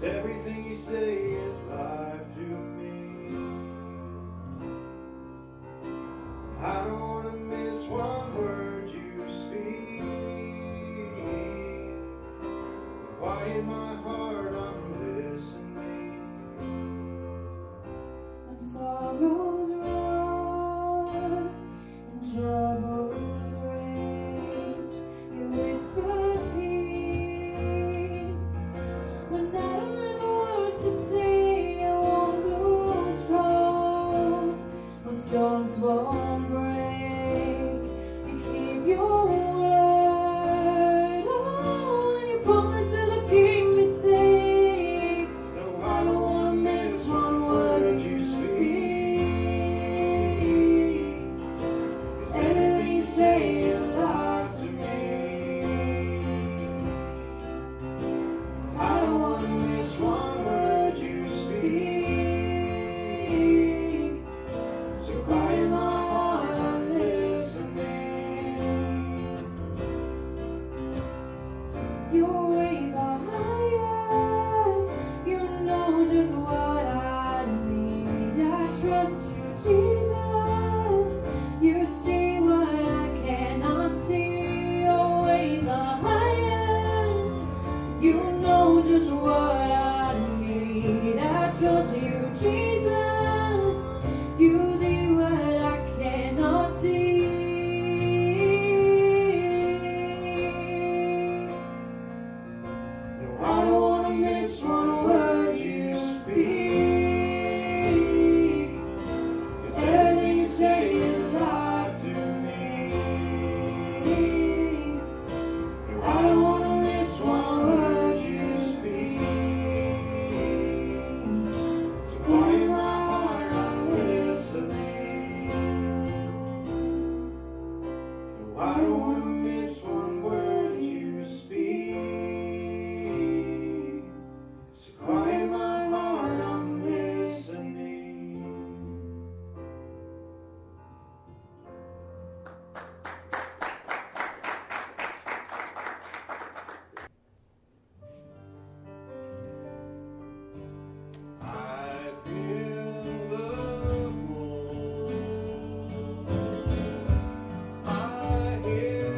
everything you say is life to me. I don't want to miss one word you speak. Quiet my heart, I'm listening. When sorrows roar and troubles rage, you whisper peace. When I don't have words to say, I won't lose hope. When storms won't break, you keep your word. Oh, and your promises will keep me safe. No, I don't want to miss one word you speak. 'Cause everything you say is life to me. I don't want to miss one word you speak. So quiet my heart, I'm listening. Your ways are higher. You know just what I need. I trust you, Jesus. You see what I cannot see. Your ways are higher. You know just what I need. I trust you, Jesus. You see what I cannot see. No, I don't want to miss one word you speak. 'Cause everything you say is life to me. No, I don't want to miss one word you speak. So quiet my heart, I'm listening. No, I don't want to miss one word you speak. So quiet my heart, I'm listening. I feel the warmth. I hear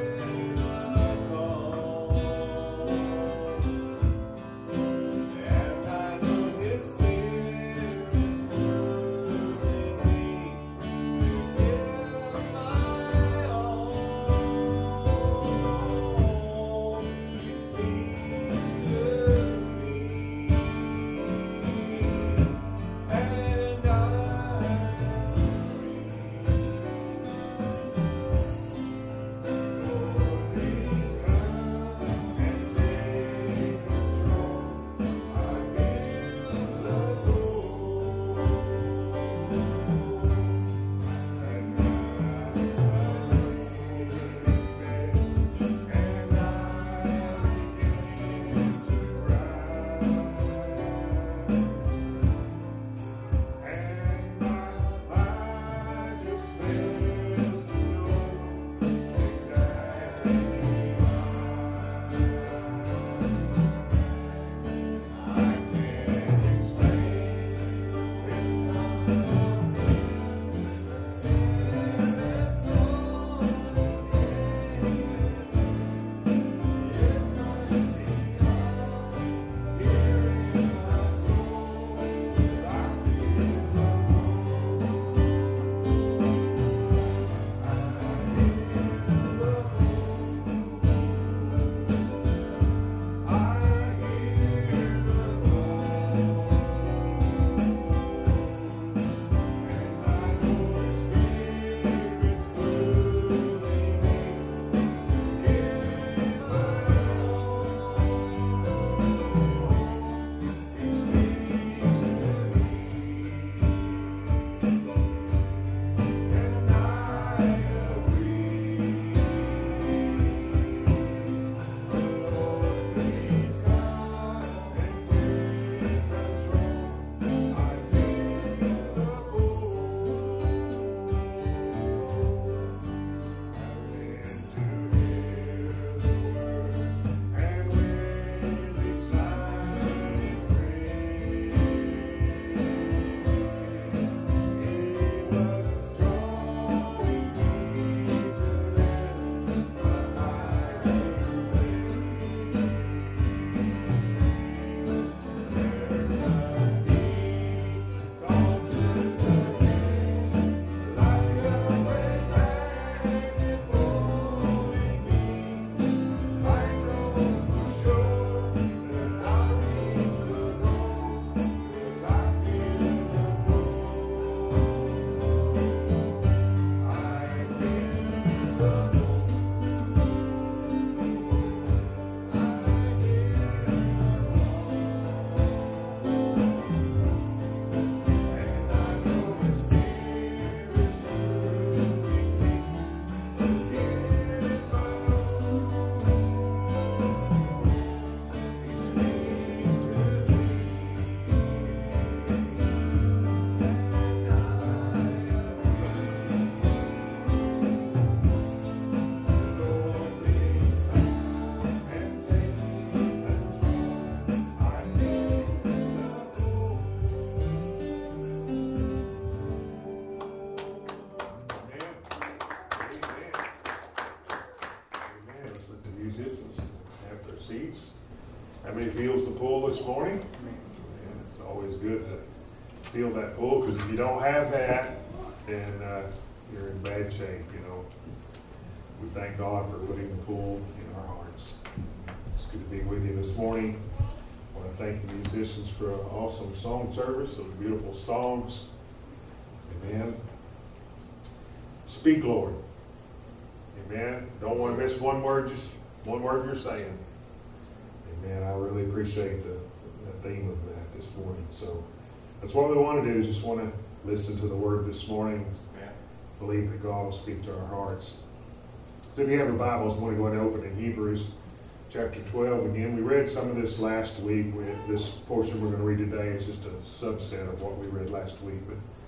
musicians have their seats. How many feels the pull this morning? And it's always good to feel that pull, because if you don't have that, then you're in bad shape, you know. We thank God for putting the pull in our hearts. It's good to be with you this morning. I want to thank the musicians for an awesome song service, those beautiful songs. Amen. Speak, Lord. Amen. Don't want to miss one word, just one word you're saying. Amen. I really appreciate the theme of that this morning. So that's what we want to do, is just want to listen to the word this morning. Believe that God will speak to our hearts. So if you have your Bibles, I want to go ahead and open in Hebrews chapter 12 again. We read some of this last week. This portion we're going to read today is just a subset of what we read last week.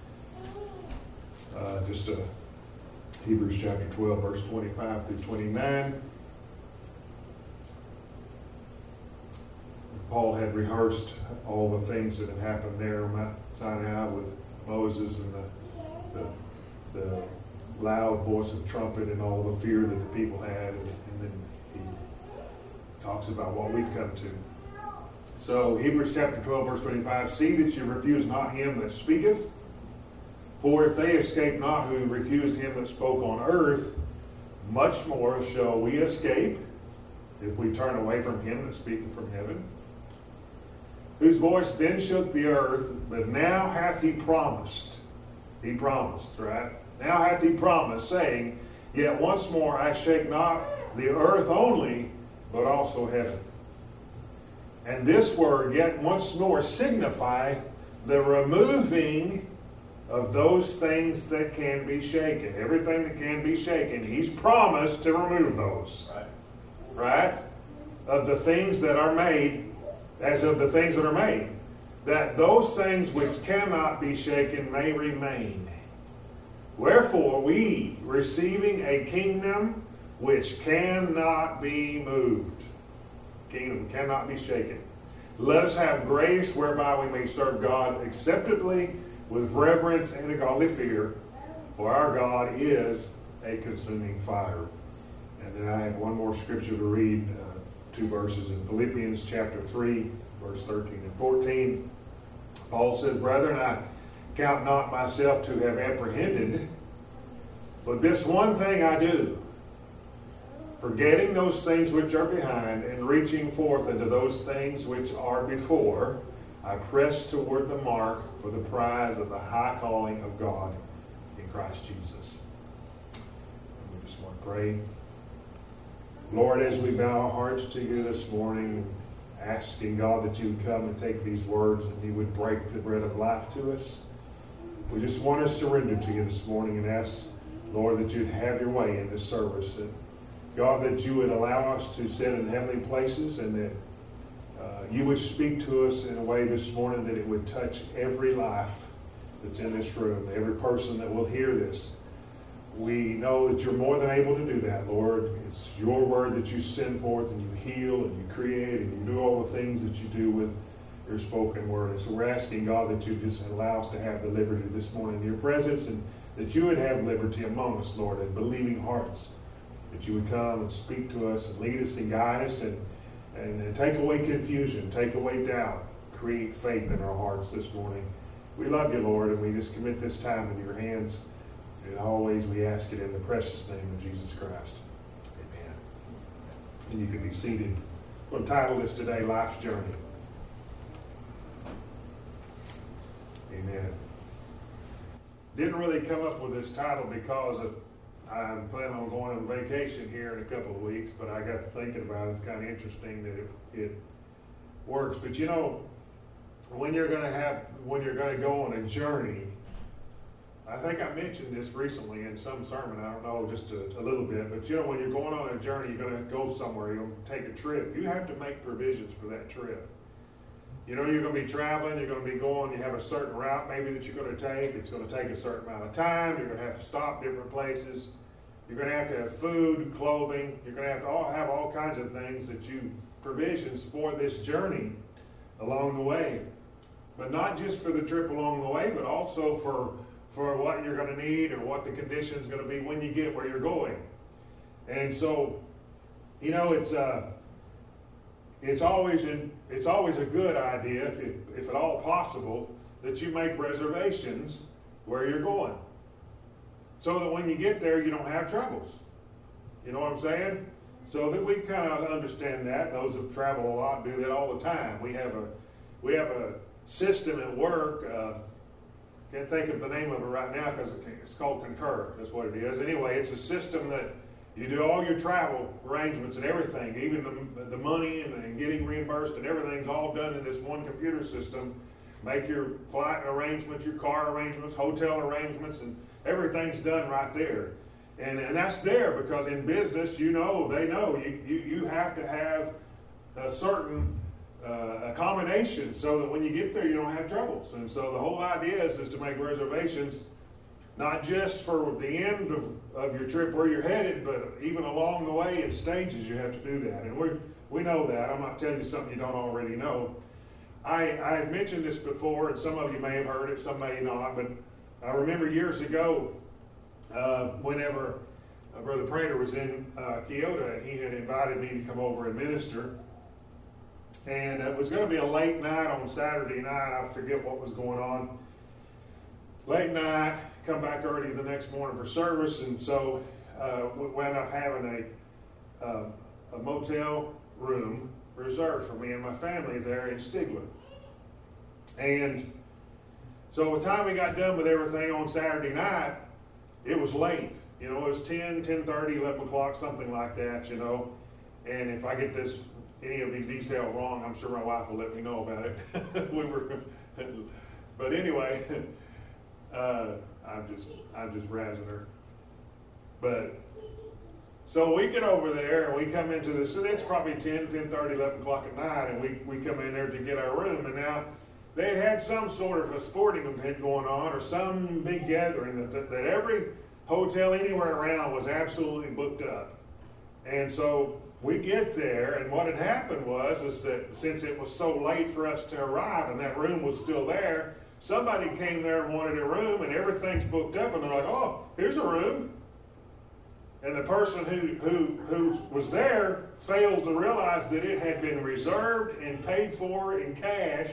But Hebrews chapter 12, verse 25 through 29. Paul had rehearsed all the things that had happened there on Mount Sinai with Moses and the loud voice of trumpet and all the fear that the people had. And then he talks about what we've come to. So Hebrews chapter 12, verse 25. See that you refuse not him that speaketh. For if they escape not who refused him that spoke on earth, much more shall we escape if we turn away from him that speaketh from heaven. Whose voice then shook the earth, but now hath he promised. He promised, right? Now hath he promised, saying, Yet once more I shake not the earth only, but also heaven. And this word, yet once more, signify the removing of those things that can be shaken. Everything that can be shaken, he's promised to remove those. Right? Of the things that are made, as of the things that are made, that those things which cannot be shaken may remain. Wherefore we, receiving a kingdom which cannot be moved, kingdom cannot be shaken, let us have grace whereby we may serve God acceptably with reverence and a godly fear, for our God is a consuming fire. And then I have one more scripture to read, two verses in Philippians chapter 3, verse 13 and 14. Paul says, Brethren, I count not myself to have apprehended, but this one thing I do, forgetting those things which are behind and reaching forth into those things which are before, I press toward the mark for the prize of the high calling of God in Christ Jesus. And we just want to pray. Lord, as we bow our hearts to you this morning, asking God that you would come and take these words and you would break the bread of life to us, we just want to surrender to you this morning and ask, Lord, that you'd have your way in this service. And God, that you would allow us to sit in heavenly places, and that you would speak to us in a way this morning that it would touch every life that's in this room, every person that will hear this. We know that you're more than able to do that, Lord. It's your word that you send forth, and you heal, and you create, and you do all the things that you do with your spoken word. And so we're asking, God, that you just allow us to have the liberty this morning in your presence, and that you would have liberty among us, Lord, and believing hearts, that you would come and speak to us and lead us and guide us and take away confusion, take away doubt, create faith in our hearts this morning. We love you, Lord, and we just commit this time into your hands. And always we ask it in the precious name of Jesus Christ. Amen. And you can be seated. We'll title this today, Life's Journey. Amen. Didn't really come up with this title because I'm planning on going on vacation here in a couple of weeks, but I got to thinking about it. It's kind of interesting that it works. But you know, when you're going to go on a journey, I think I mentioned this recently in some sermon, I don't know, just a little bit, but you know, when you're going on a journey, you're going to go somewhere, you're going to take a trip. You have to make provisions for that trip. You know, you're going to be traveling, you're going to be going, you have a certain route maybe that you're going to take. It's going to take a certain amount of time. You're going to have to stop different places. You're going to have food, clothing. You're going to have all kinds of things provisions for this journey along the way. But not just for the trip along the way, but also for what you're going to need or what the condition's going to be when you get where you're going. And so You know, it's always a good idea, if at all possible, that you make reservations where you're going, so that when you get there, you don't have troubles. You know what I'm saying? So that we kind of understand that. Those that travel a lot do that all the time. We have a system at work. Can't think of the name of it right now because it's called Concur. That's what it is. Anyway, it's a system that you do all your travel arrangements and everything, even the money and getting reimbursed and everything's all done in this one computer system. Make your flight arrangements, your car arrangements, hotel arrangements, and everything's done right there. And that's there because in business, they know you have to have a certain accommodations so that when you get there, you don't have troubles. And so the whole idea is to make reservations, not just for the end of your trip where you're headed, but even along the way in stages, you have to do that. And we know that. I'm not telling you something you don't already know. I've mentioned this before, and some of you may have heard it, some may not, but I remember years ago, whenever Brother Prater was in Kyoto, and he had invited me to come over and minister. And it was going to be a late night on Saturday night. I forget what was going on. Late night, come back early the next morning for service, and so we wound up having a motel room reserved for me and my family there in Stigler. And so by the time we got done with everything on Saturday night, it was late. It was 10, 10:30, 11 o'clock, something like that, And if I get any of these details wrong, I'm sure my wife will let me know about it. But anyway, I'm just razzing her. But so we get over there and we come into this, and it's probably 10, 10:30, 11 o'clock at night, and we come in there to get our room. And now they had some sort of a sporting event going on or some big gathering that every hotel anywhere around was absolutely booked up. And so we get there, and what had happened is that since it was so late for us to arrive and that room was still there, somebody came there and wanted a room, and everything's booked up, and they're like, oh, here's a room. And the person who was there failed to realize that it had been reserved and paid for in cash.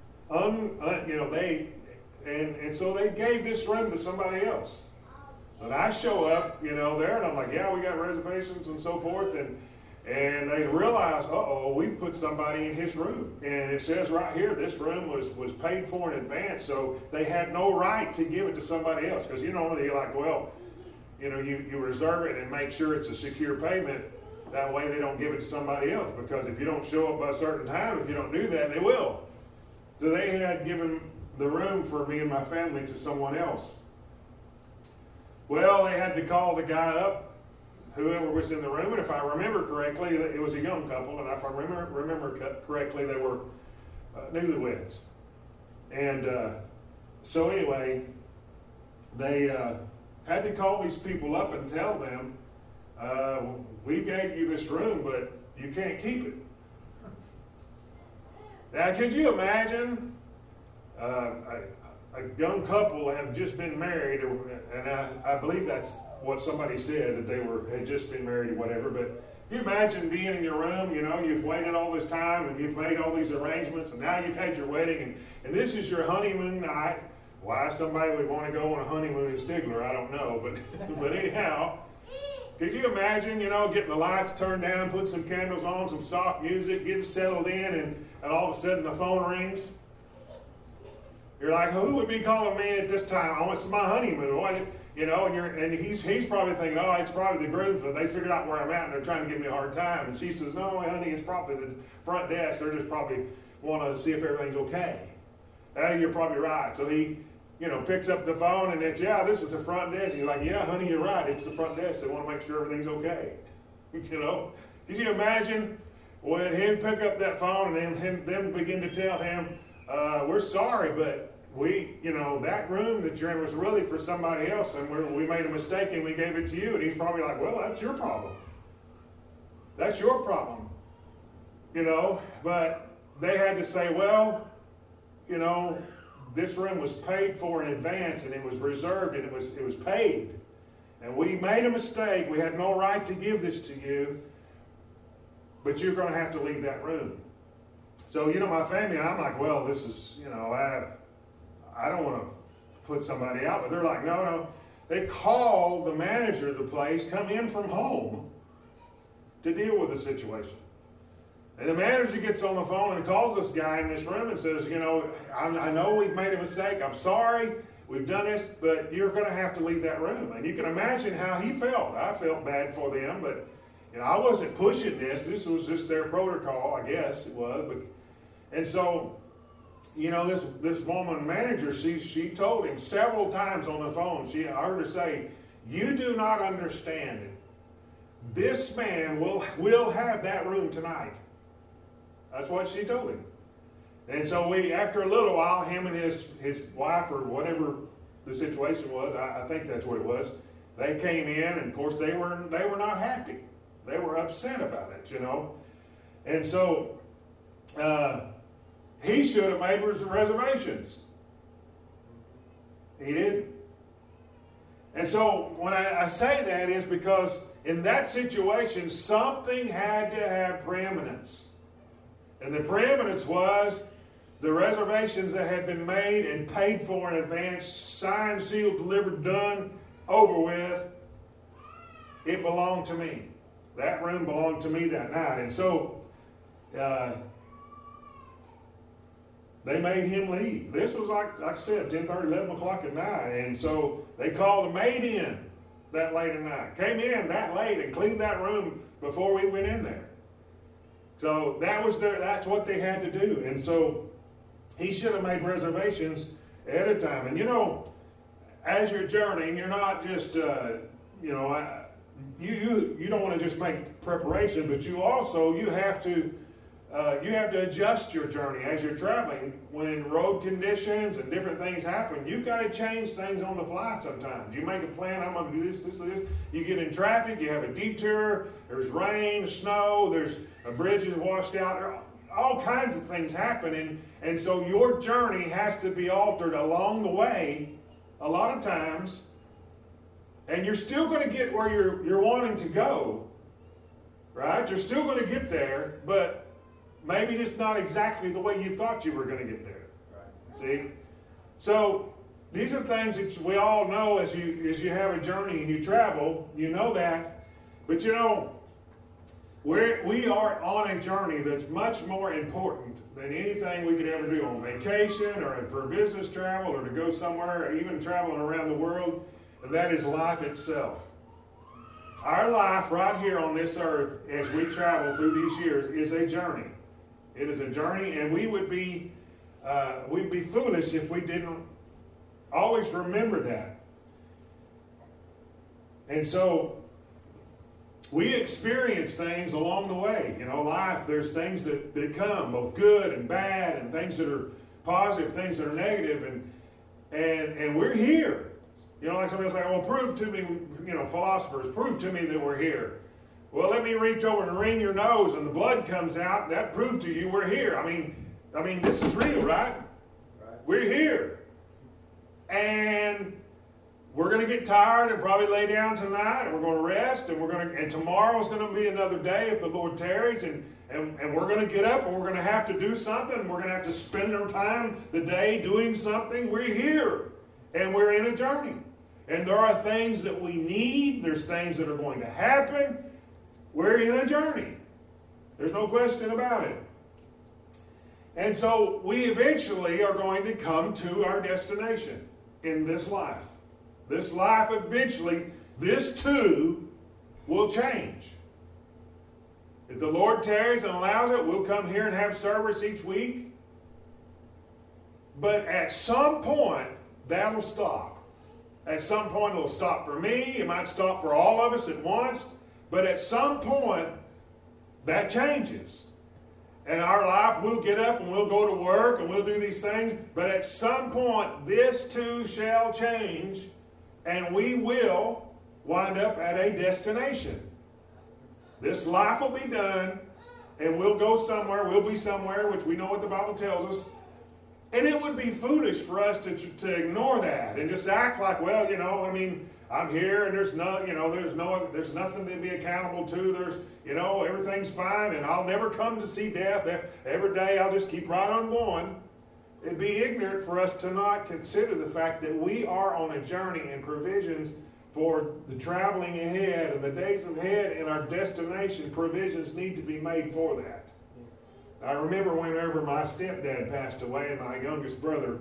And so they gave this room to somebody else. And I show up, there, and I'm like, yeah, we got reservations and so forth, and they realize, we've put somebody in his room. And it says right here, this room was paid for in advance, so they had no right to give it to somebody else. Because, you're like, well, you reserve it and make sure it's a secure payment. That way they don't give it to somebody else. Because if you don't show up by a certain time, if you don't do that, they will. So they had given the room for me and my family to someone else. Well, they had to call the guy up, whoever was in the room, and if I remember correctly, it was a young couple, and if I remember correctly, they were newlyweds. And so anyway, they had to call these people up and tell them, we gave you this room, but you can't keep it. Now, could you imagine a young couple have just been married, and I believe that's what somebody said, that they had just been married or whatever, but can you imagine being in your room, you've waited all this time, and you've made all these arrangements, and now you've had your wedding, and this is your honeymoon night. Why somebody would want to go on a honeymoon in Stigler, I don't know, but anyhow, could you imagine, getting the lights turned down, putting some candles on, some soft music, getting settled in, and all of a sudden the phone rings? You're like, who would be calling me at this time? Oh, it's my honeymoon. And he's probably thinking, oh, it's probably the groomsmen. They figured out where I'm at, and they're trying to give me a hard time. And she says, no, honey, it's probably the front desk. They're just probably want to see if everything's okay. You're probably right. So he, picks up the phone, and it's, yeah, this is the front desk. He's like, yeah, honey, you're right. It's the front desk. They want to make sure everything's okay. Could you imagine when him pick up that phone and them begin to tell him, we're sorry, but that room that you're in was really for somebody else, and we made a mistake and we gave it to you. And he's probably like, well, that's your problem. That's your problem. But they had to say, well, this room was paid for in advance, and it was reserved, and it was paid. And we made a mistake. We had no right to give this to you. but you're going to have to leave that room. So, my family and I'm like, well, this is, I don't want to put somebody out, but they're like, no. They call the manager of the place, come in from home to deal with the situation. And the manager gets on the phone and calls this guy in this room and says, I know we've made a mistake. I'm sorry. We've done this, but you're going to have to leave that room. And you can imagine how he felt. I felt bad for them, but I wasn't pushing this. This was just their protocol, I guess it was. And so, this woman manager, she told him several times on the phone, I heard her say, you do not understand it. This man will have that room tonight. That's what she told him. And so after a little while, him and his wife or whatever the situation was, I think that's what it was, they came in, and of course they were not happy. They were upset about it, And so he should have made reservations. He didn't. And so when I say that is because in that situation, something had to have preeminence. And the preeminence was the reservations that had been made and paid for in advance, signed, sealed, delivered, done, over with. It belonged to me. That room belonged to me that night. And so they made him leave. This was like I said, 10:30, 11 o'clock at night. And so they called a maid in that late at night. Came in that late and cleaned that room before we went in there. So that's what they had to do. And so he should have made reservations ahead of time. And as you're journeying, you're not just, you don't want to just make preparation, but you have to adjust your journey as you're traveling. When road conditions and different things happen, you've got to change things on the fly sometimes. You make a plan, I'm going to do this. You get in traffic, you have a detour, there's rain, snow, there's a bridge is washed out. All kinds of things happen, and so your journey has to be altered along the way a lot of times, and you're still going to get where you're wanting to go, right? You're still going to get there, but maybe just not exactly the way you thought you were going to get there. Right. See? So these are things that we all know as you have a journey and you travel, you know that, but we are on a journey that's much more important than anything we could ever do on vacation or for business travel or to go somewhere or even traveling around the world, and that is life itself. Our life right here on this earth as we travel through these years is a journey. It is a journey, and we'd be foolish if we didn't always remember that. And so we experience things along the way. Life, there's things that come, both good and bad, and things that are positive, things that are negative, and we're here. Like somebody's like, well, prove to me, philosophers, prove to me that we're here. Well, let me reach over and wring your nose and the blood comes out. That proved to you we're here. I mean, this is real, right? We're here. And we're going to get tired and probably lay down tonight, and we're going to rest, and tomorrow's going to be another day if the Lord tarries, and we're going to get up and we're going to have to do something. We're going to have to spend our time the day doing something. We're here, and we're in a journey. And there are things that we need. There's things that are going to happen. We're in a journey. There's no question about it. And so we eventually are going to come to our destination in this life. This life eventually, this too, will change. If the Lord tarries and allows it, we'll come here and have service each week. But at some point, that'll stop. At some point, it'll stop for me. It might stop for all of us at once. But at some point, that changes. And our life, we'll get up and we'll go to work and we'll do these things. But at some point, this too shall change. And we will wind up at a destination. This life will be done. And we'll go somewhere. We'll be somewhere, which we know what the Bible tells us. And it would be foolish for us to ignore that and just act like, well, I'm here and there's nothing to be accountable to. Everything's fine and I'll never come to see death. Every day I'll just keep right on going. It'd be ignorant for us to not consider the fact that we are on a journey and provisions for the traveling ahead and the days ahead and our destination, provisions need to be made for that. I remember whenever my stepdad passed away and my youngest brother,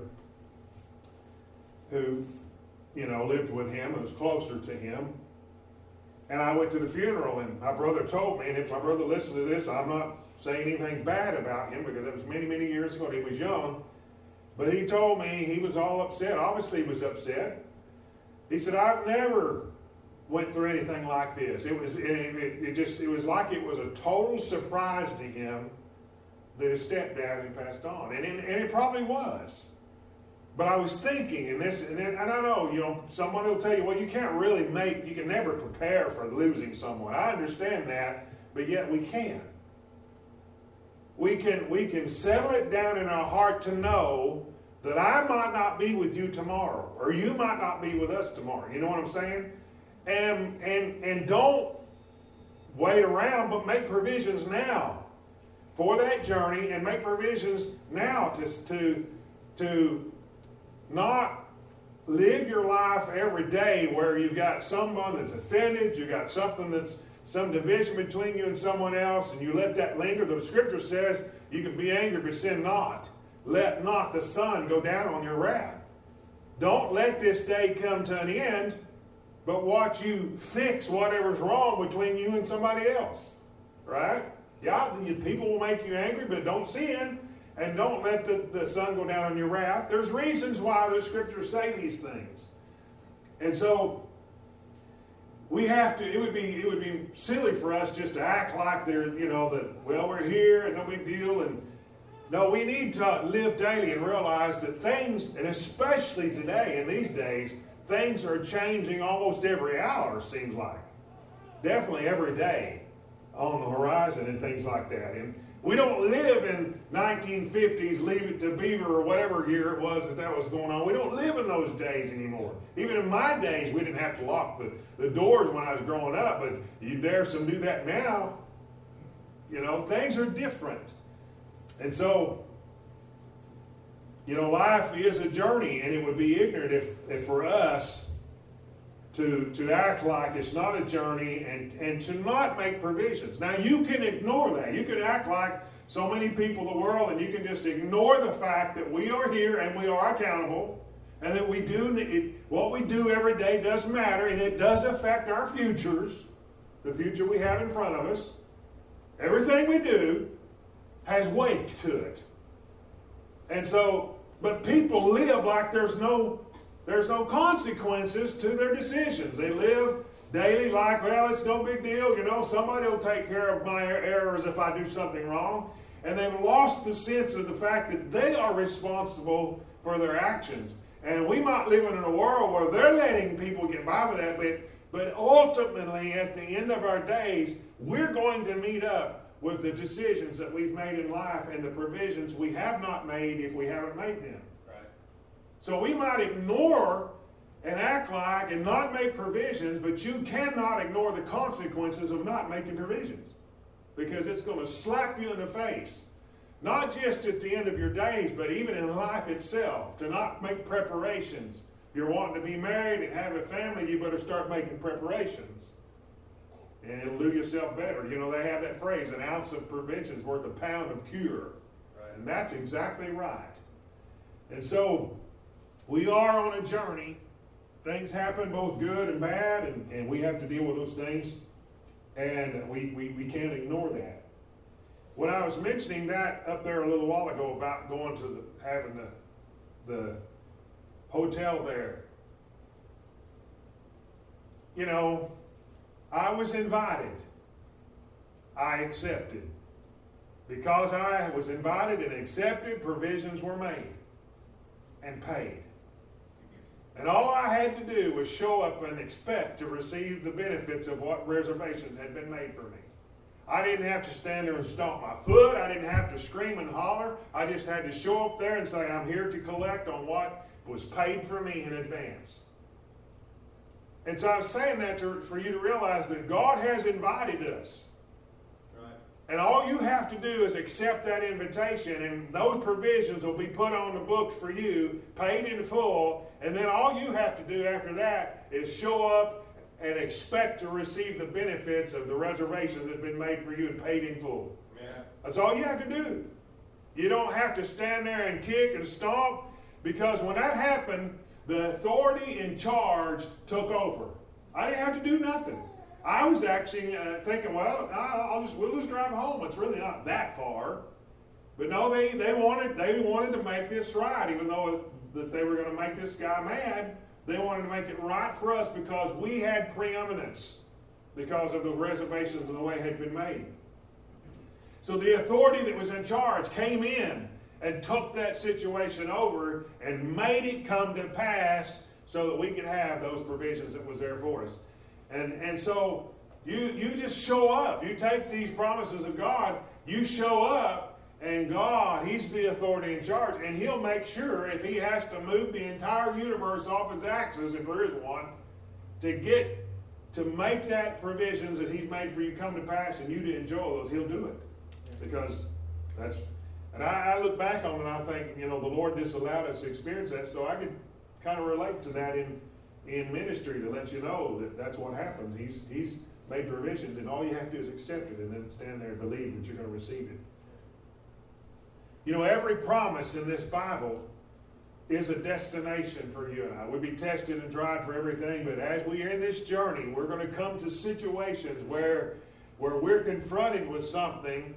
who, lived with him and was closer to him, and I went to the funeral and my brother told me, and if my brother listens to this, I'm not saying anything bad about him because it was many, many years ago and he was young, but he told me he was all upset. Obviously he was upset. He said, I've never went through anything like this. It was like it was a total surprise to him that his stepdad had passed on. And it probably was. But I was thinking, and I know, someone will tell you, well, you can never prepare for losing someone. I understand that, but yet we can. We can settle it down in our heart to know that I might not be with you tomorrow, or you might not be with us tomorrow. You know what I'm saying? And don't wait around, but make provisions now for that journey, and make provisions now to not live your life every day where you've got someone that's offended, you've got something that's some division between you and someone else, and you let that linger. The scripture says you can be angry but sin not. Let not the sun go down on your wrath. Don't let this day come to an end, but watch you fix whatever's wrong between you and somebody else. Right? Yeah, people will make you angry, but don't sin, and don't let the sun go down on your wrath. There's reasons why the scriptures say these things. And so it would be silly for us just to act like we're here and no big deal. And no, we need to live daily and realize that things, and especially today in these days, things are changing almost every hour, it seems like. Definitely every day on the horizon and things like that. And we don't live in 1950s, Leave It to Beaver or whatever year it was that was going on. We don't live in those days anymore. Even in my days, we didn't have to lock the doors when I was growing up, but you dare some do that now. Things are different. And so, life is a journey, and it would be ignorant if for us to act like it's not a journey and to not make provisions. Now, you can ignore that. You can act like so many people in the world, and you can just ignore the fact that we are here and we are accountable, and that what we do every day does matter, and it does affect our futures, the future we have in front of us. Everything we do has weight to it. And so, but people live like there's no consequences to their decisions. They live daily like, well, it's no big deal. Somebody will take care of my errors if I do something wrong. And they've lost the sense of the fact that they are responsible for their actions. And we might live in a world where they're letting people get by with that, but ultimately, at the end of our days, we're going to meet up with the decisions that we've made in life and the provisions we have not made if we haven't made them. Right. So we might ignore and act like and not make provisions, but you cannot ignore the consequences of not making provisions, because it's going to slap you in the face. Not just at the end of your days, but even in life itself, to not make preparations. If you're wanting to be married and have a family, you better start making preparations. And it'll do yourself better. They have that phrase, an ounce of prevention is worth a pound of cure. Right. And that's exactly right. And so, we are on a journey. Things happen, both good and bad, and we have to deal with those things. And we can't ignore that. When I was mentioning that up there a little while ago about going to having the hotel there, I was invited. I accepted. Because I was invited and accepted, provisions were made and paid. And all I had to do was show up and expect to receive the benefits of what reservations had been made for me. I didn't have to stand there and stomp my foot. I didn't have to scream and holler. I just had to show up there and say, I'm here to collect on what was paid for me in advance. And so I'm saying that for you to realize that God has invited us. Right. And all you have to do is accept that invitation, and those provisions will be put on the books for you, paid in full, and then all you have to do after that is show up and expect to receive the benefits of the reservation that's been made for you and paid in full. Yeah. That's all you have to do. You don't have to stand there and kick and stomp, because when that happened, the authority in charge took over. I didn't have to do nothing. I was actually thinking, well, we'll just drive home. It's really not that far. But no, they wanted to make this right, even though that they were going to make this guy mad. They wanted to make it right for us because we had preeminence because of the reservations and the way it had been made. So the authority that was in charge came in and took that situation over and made it come to pass so that we could have those provisions that was there for us. And so you just show up. You take these promises of God, you show up, and God, He's the authority in charge, and He'll make sure if He has to move the entire universe off its axis, if there is one, to make that provisions that He's made for you come to pass and you to enjoy those, He'll do it. Because that's... And I look back on it and I think, the Lord just allowed us to experience that, so I could kind of relate to that in ministry to let you know that that's what happens. He's made provisions, and all you have to do is accept it and then stand there and believe that you're going to receive it. Every promise in this Bible is a destination for you and I. We'll be tested and tried for everything, but as we are in this journey, we're going to come to situations where we're confronted with something.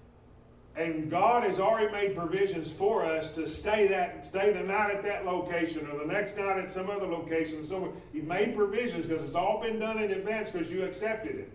And God has already made provisions for us to stay the night at that location or the next night at some other location. So He made provisions because it's all been done in advance because you accepted it.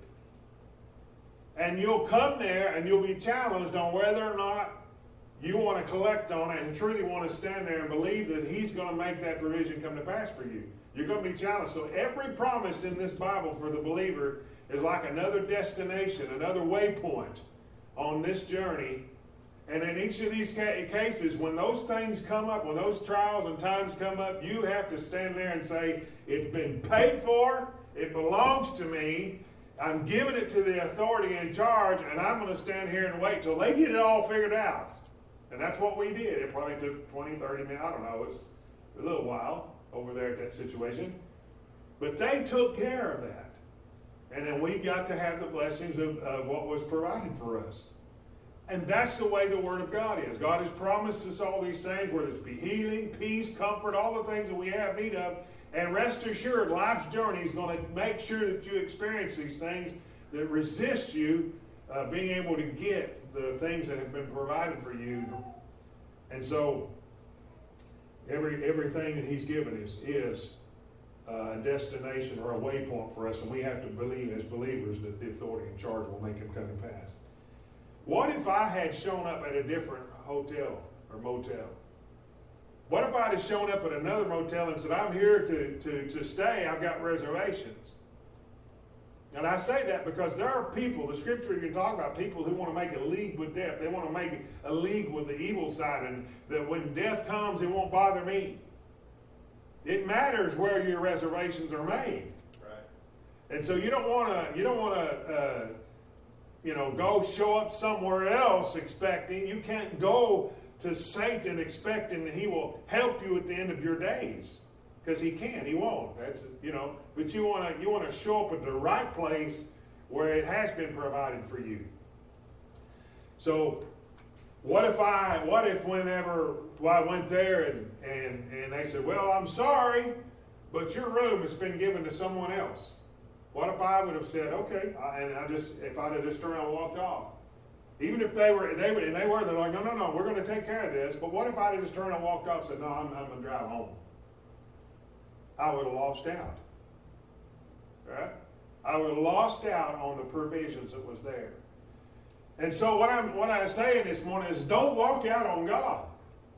And you'll come there and you'll be challenged on whether or not you want to collect on it and truly want to stand there and believe that He's going to make that provision come to pass for you. You're going to be challenged. So every promise in this Bible for the believer is like another destination, another waypoint on this journey. And in each of these cases, when those things come up, when those trials and times come up, you have to stand there and say, it's been paid for, it belongs to me, I'm giving it to the authority in charge, and I'm going to stand here and wait till they get it all figured out. And that's what we did. It probably took 20, 30 minutes, I don't know, it was a little while over there at that situation. But they took care of that. And then we got to have the blessings of what was provided for us. And that's the way the Word of God is. God has promised us all these things, whether it's be healing, peace, comfort, all the things that we have need of. And rest assured, life's journey is going to make sure that you experience these things that resist you being able to get the things that have been provided for you. And so, everything that He's given us is a destination or a waypoint for us, and we have to believe as believers that the authority in charge will make Him come to pass. What if I had shown up at a different hotel or motel? What if I had shown up at another motel and said, I'm here to stay, I've got reservations? And I say that because there are people, the Scripture you can talk about people who want to make a league with death. They want to make a league with the evil side, and that when death comes, it won't bother me. It matters where your reservations are made. Right. And so you don't want to go show up somewhere else expecting. You can't go to Satan expecting that he will help you at the end of your days, because he can't. He won't. But you want to show up at the right place where it has been provided for you. So, what if whenever I went there and they said, well, I'm sorry, but your room has been given to someone else. What if I would have said, okay, if I'd have just turned around and walked off? Even if they're like, no, we're going to take care of this. But what if I'd have just turned around and walked off and said, no, I'm going to drive home? I would have lost out. Right? I would have lost out on the provisions that was there. And so what I'm saying this morning is don't walk out on God.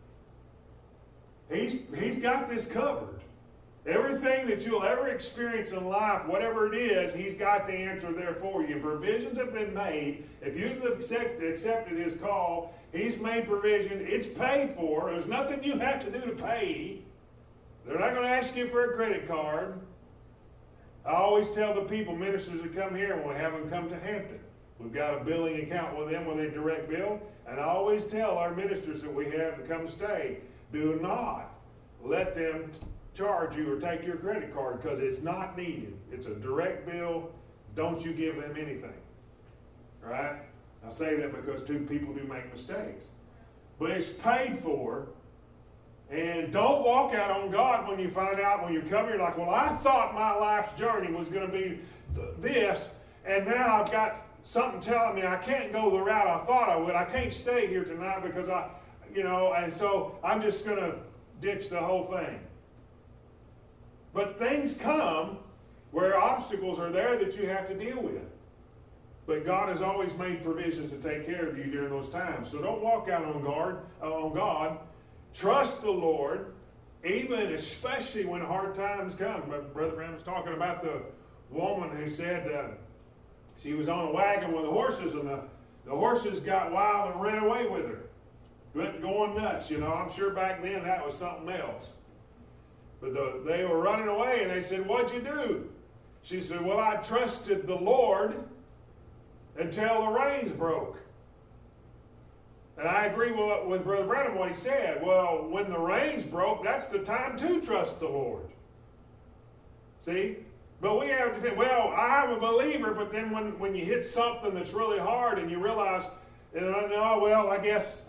He's got this covered. Everything that you'll ever experience in life, whatever it is, He's got the answer there for you. Provisions have been made. If you've accepted His call, He's made provision. It's paid for. There's nothing you have to do to pay. They're not going to ask you for a credit card. I always tell the people, ministers that come here, when we have them come to Hampton, we've got a billing account with them where they direct bill. And I always tell our ministers that we have to come stay, do not let them charge you or take your credit card because it's not needed. It's a direct bill. Don't you give them anything. Right? I say that because people do make mistakes. But it's paid for. And don't walk out on God when you find out when you come here like, well, I thought my life's journey was going to be this, and now I've got something telling me I can't go the route I thought I would. I can't stay here tonight because and so I'm just going to ditch the whole thing. But things come where obstacles are there that you have to deal with. But God has always made provisions to take care of you during those times. So don't walk out on God. Trust the Lord, especially when hard times come. But Brother Branham was talking about the woman who said she was on a wagon with the horses, and the horses got wild and ran away with her. Went going nuts. I'm sure back then that was something else. But they were running away, and they said, "What'd you do?" She said, "Well, I trusted the Lord until the reins broke." And I agree with Brother Branham what he said. Well, when the reins broke, that's the time to trust the Lord. See? But we have to say, well, I'm a believer, but then when you hit something that's really hard and you realize, I guess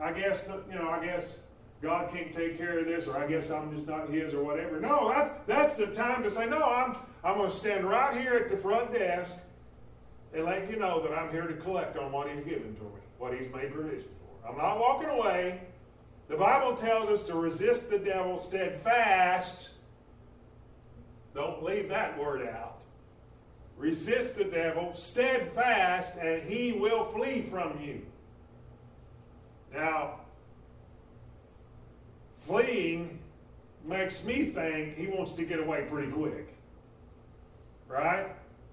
God can't take care of this, or I guess I'm just not His, or whatever. No, that's the time to say, no, I'm going to stand right here at the front desk and let you know that I'm here to collect on what He's given to me, what He's made provision for. I'm not walking away. The Bible tells us to resist the devil steadfast. Don't leave that word out. Resist the devil steadfast, and he will flee from you. Now, fleeing makes me think he wants to get away pretty quick. Right?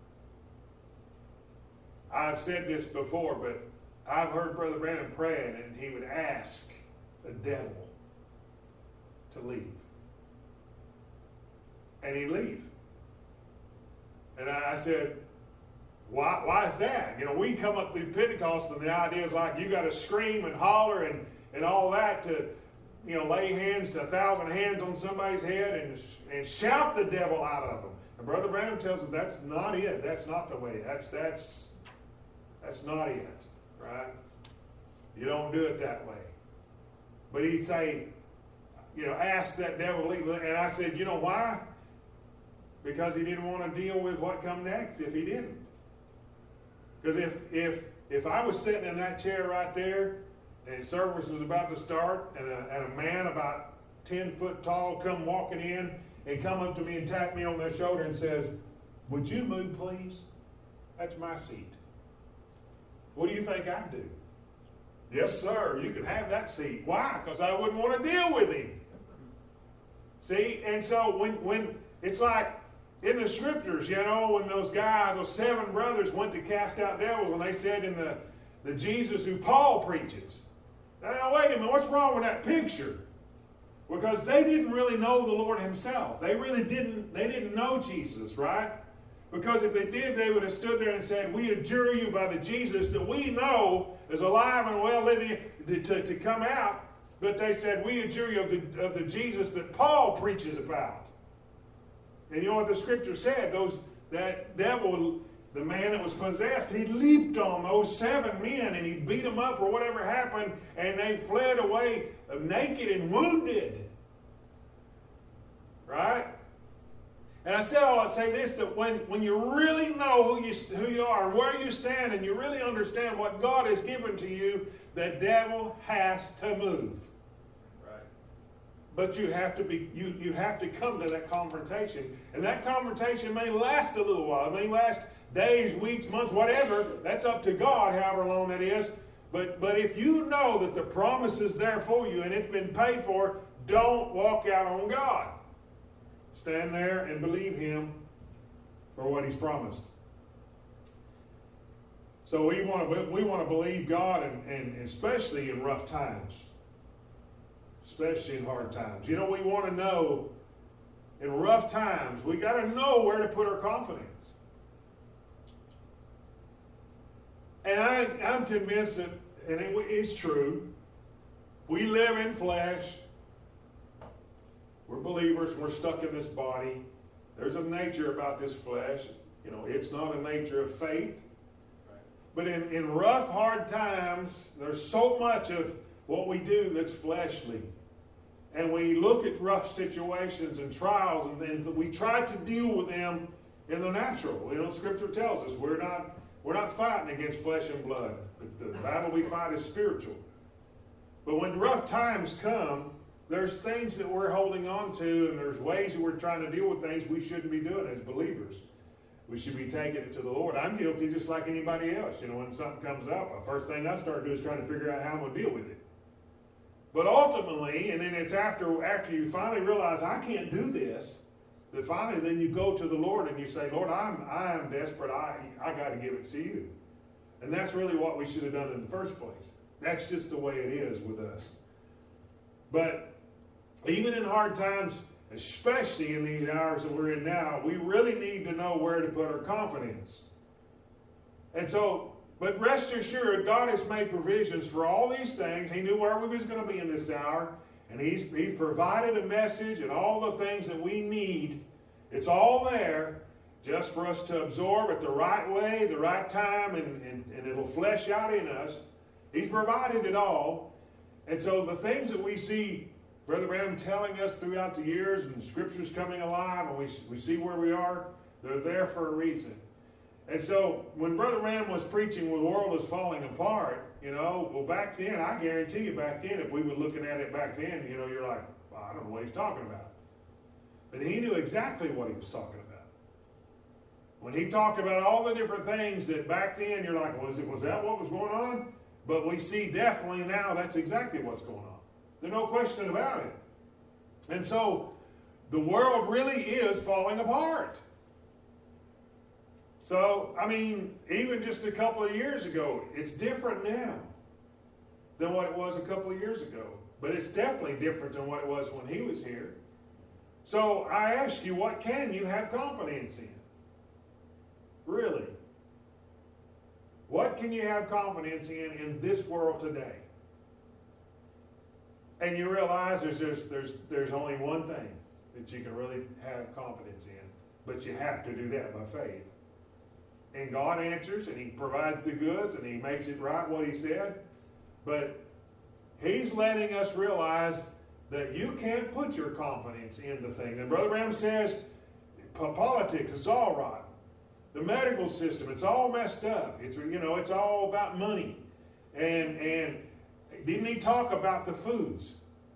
I've said this before, but I've heard Brother Branham praying, and he would ask the devil to leave. And he'd leave. And I said, why is that? We come up through Pentecost, and the idea is like you got to scream and holler and all that to, lay hands, 1,000 hands on somebody's head and shout the devil out of them. And Brother Branham tells us that's not it. That's not the way. That's not it. Right? You don't do it that way. But he'd say, ask that devil to leave. And I said, why? Because he didn't want to deal with what come next if he didn't. Because if I was sitting in that chair right there and service was about to start and a man about 10 foot tall come walking in and come up to me and tap me on the shoulder and says, "Would you move, please? That's my seat." What do you think I'd do? "Yes, sir, you can have that seat." Why? Because I wouldn't want to deal with him. See? And so when it's like in the scriptures, when those guys, those 7 brothers went to cast out devils, and they said in the Jesus who Paul preaches. Now, wait a minute, what's wrong with that picture? Because they didn't really know the Lord Himself. They didn't know Jesus, right? Because if they did, they would have stood there and said, "We adjure you by the Jesus that we know is alive and well living to come out." But they said, "We adjure you of the Jesus that Paul preaches about." And you know what the scripture said? That devil, the man that was possessed, he leaped on those 7 men and he beat them up or whatever happened, and they fled away naked and wounded. Right? And I said all I'd say this, that when you really know who you are and where you stand, and you really understand what God has given to you, the devil has to move. Right. But you have to come to that confrontation. And that confrontation may last a little while. It may last days, weeks, months, whatever. That's up to God, however long that is. But if you know that the promise is there for you and it's been paid for, don't walk out on God. Stand there and believe Him for what He's promised. So we want to believe God, and especially in rough times, especially in hard times. We want to know in rough times, we got to know where to put our confidence. And I'm convinced that, and it's true, we live in flesh. We're believers. We're stuck in this body. There's a nature about this flesh. You know, it's not a nature of faith. Right. But in rough, hard times, there's so much of what we do that's fleshly. And we look at rough situations and trials, and then we try to deal with them in the natural. You know, Scripture tells us we're not fighting against flesh and blood. But the battle we fight is spiritual. But when rough times come, there's things that we're holding on to, and there's ways that we're trying to deal with things we shouldn't be doing as believers. We should be taking it to the Lord. I'm guilty just like anybody else. You know, when something comes up, the first thing I start doing is trying to figure out how I'm going to deal with it. But ultimately, and then it's after you finally realize I can't do this, that finally then you go to the Lord and you say, Lord, I am desperate. I got to give it to you. And that's really what we should have done in the first place. That's just the way it is with us. But even in hard times, especially in these hours that we're in now, we really need to know where to put our confidence. And so, but rest assured, God has made provisions for all these things. He knew where we was going to be in this hour, and He's provided a message and all the things that we need. It's all there just for us to absorb it the right way, the right time, and it'll flesh out in us. He's provided it all. And so the things that we see Brother Branham telling us throughout the years, and Scripture's coming alive, and we see where we are, they're there for a reason. And so when Brother Branham was preaching, the world is falling apart, you know, well, back then, I guarantee you back then, if we were looking at it back then, you know, you're like, well, I don't know what he's talking about. But he knew exactly what he was talking about. When he talked about all the different things that back then, you're like, was that what was going on? But we see definitely now that's exactly what's going on. There's no question about it. And so the world really is falling apart. So, I mean, even just a couple of years ago, it's different now than what it was a couple of years ago. But it's definitely different than what it was when he was here. So I ask you, what can you have confidence in? Really? What can you have confidence in this world today? And you realize there's only one thing that you can really have confidence in, but you have to do that by faith. And God answers, and He provides the goods, and He makes it right what He said. But He's letting us realize that you can't put your confidence in the thing. And Brother Branham says, politics, it's all rotten. The medical system, it's all messed up. It's all about money. And didn't he talk about the foods,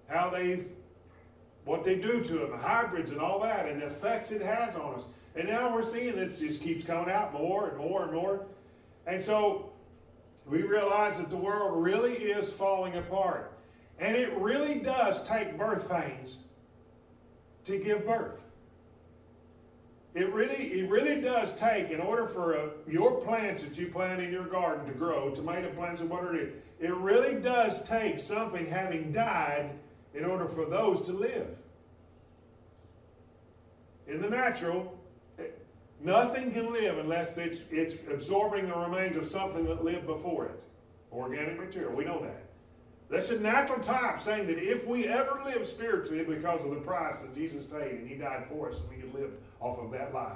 what they do to them, the hybrids and all that, and the effects it has on us. And now we're seeing this just keeps coming out more and more and more. And so we realize that the world really is falling apart. And it really does take birth pains to give birth. It really does take, in order for your plants that you plant in your garden to grow, tomato plants and whatever it really does take something having died in order for those to live. In the natural, nothing can live unless it's absorbing the remains of something that lived before it. Organic material, we know that. That's a natural type saying that if we ever live spiritually because of the price that Jesus paid and He died for us, we could live off of that life.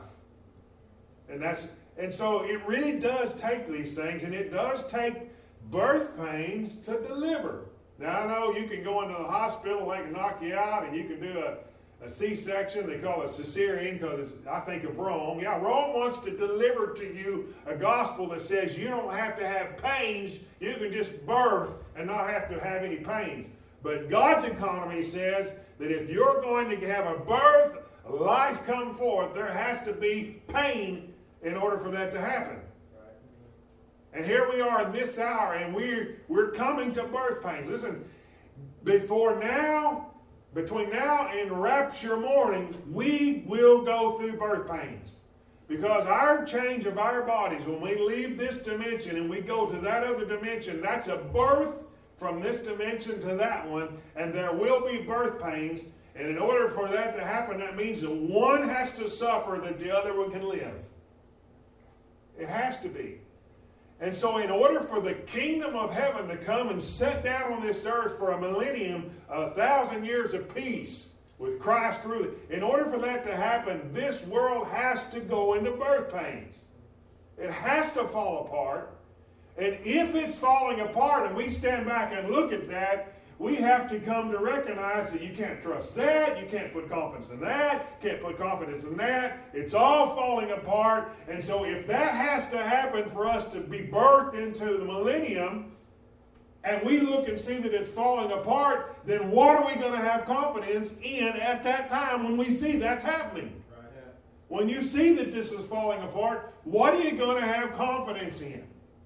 And so it really does take these things, and it does take birth pains to deliver. Now I know you can go into the hospital, they can knock you out, and you can do a C-section. They call it cesarean because I think of Rome. Yeah, Rome wants to deliver to you a gospel that says you don't have to have pains. You can just birth and not have to have any pains. But God's economy says that if you're going to have a birth, life come forth, there has to be pain in order for that to happen. And here we are in this hour, and we're coming to birth pains. Listen, between now and rapture morning, we will go through birth pains. Because our change of our bodies, when we leave this dimension and we go to that other dimension, that's a birth from this dimension to that one, and there will be birth pains. And in order for that to happen, that means that one has to suffer that the other one can live. It has to be. And so in order for the kingdom of heaven to come and set down on this earth for a millennium, 1,000 years of peace with Christ ruling, in order for that to happen, this world has to go into birth pains. It has to fall apart. And if it's falling apart and we stand back and look at that, we have to come to recognize that you can't trust that, you can't put confidence in that, can't put confidence in that. It's all falling apart. And so if that has to happen for us to be birthed into the millennium, and we look and see that it's falling apart, then what are we going to have confidence in at that time when we see that's happening? Right. When you see that this is falling apart, what are you going to have confidence in?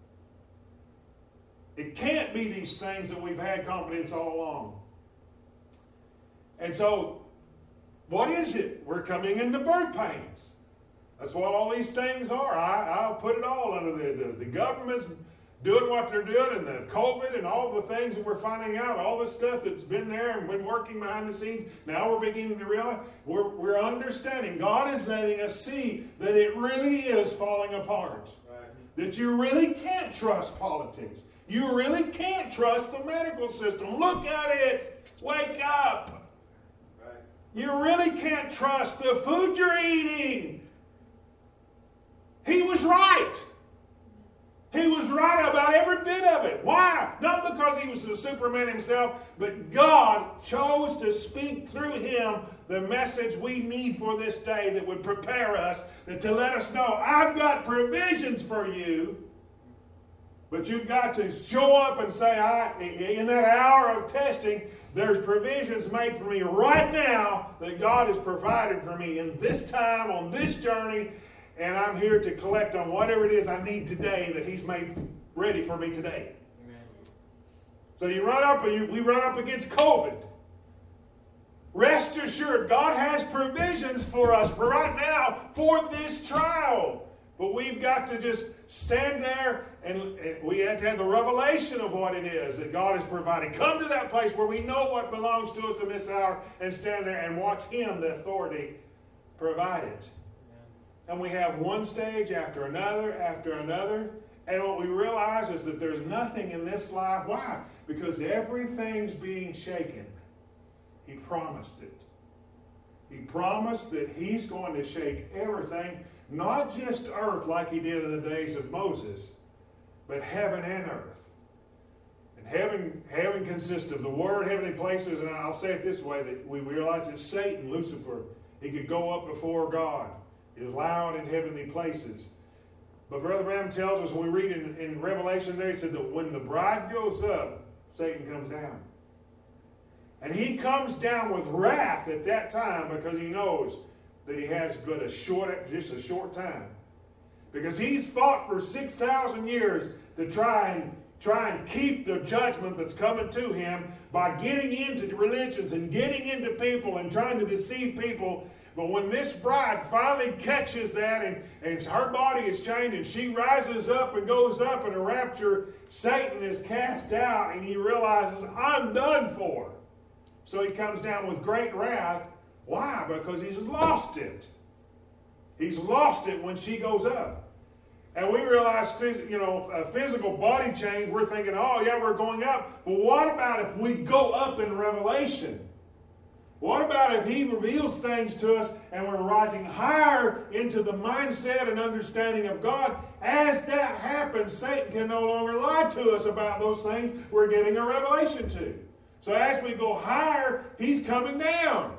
It can't be these things that we've had confidence all along. And so, what is it? We're coming into birth pains. That's what all these things are. I'll put it all under the government's doing what they're doing, and the COVID and all the things that we're finding out, all the stuff that's been there and been working behind the scenes. Now we're beginning to realize, we're understanding. God is letting us see that it really is falling apart. Right. That you really can't trust politics. You really can't trust the medical system. Look at it. Wake up. Right. You really can't trust the food you're eating. He was right. He was right about every bit of it. Why? Not because he was the Superman himself, but God chose to speak through him the message we need for this day that would prepare us, that to let us know, I've got provisions for you. But you've got to show up and say, in that hour of testing, there's provisions made for me right now that God has provided for me in this time, on this journey, and I'm here to collect on whatever it is I need today that He's made ready for me today. Amen. So we run up against COVID. Rest assured, God has provisions for us for right now for this trial. But we've got to just stand there and we have to have the revelation of what it is that God is providing. Come to that place where we know what belongs to us in this hour and stand there and watch Him, the authority, provide it. And we have one stage after another after another. And what we realize is that there's nothing in this life. Why? Because everything's being shaken. He promised it. He promised that He's going to shake everything. Not just earth like He did in the days of Moses, but heaven and earth. And heaven consists of the Word, heavenly places, and I'll say it this way, that we realize that Satan, Lucifer, he could go up before God. He was loud in heavenly places. But Brother Branham tells us, when we read in Revelation there, he said that when the bride goes up, Satan comes down. And he comes down with wrath at that time because he knows that he has but just a short time. Because he's fought for 6,000 years to try and keep the judgment that's coming to him by getting into religions and getting into people and trying to deceive people. But when this bride finally catches that and her body is changed and she rises up and goes up in a rapture, Satan is cast out and he realizes, I'm done for. So he comes down with great wrath. Why? Because he's lost it. He's lost it when she goes up. And we realize, a physical body change, we're thinking, oh yeah, we're going up. But what about if we go up in Revelation? What about if He reveals things to us and we're rising higher into the mindset and understanding of God? As that happens, Satan can no longer lie to us about those things we're getting a revelation to. So as we go higher, He's coming down.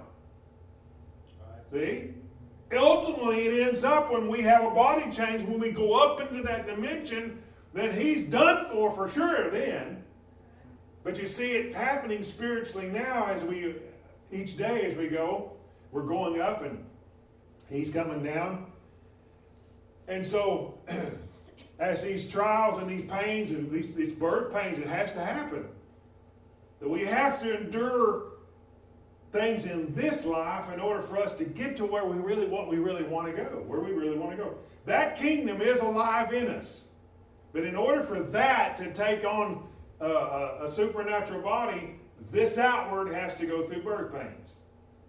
See? Ultimately, it ends up when we have a body change, when we go up into that dimension, then He's done for sure then. But you see, it's happening spiritually now each day as we go. We're going up and He's coming down. And so, as these trials and these pains and these birth pains, it has to happen. That we have to endure things in this life in order for us to get to where we really want to go. That kingdom is alive in us. But in order for that to take on a supernatural body, this outward has to go through birth pains.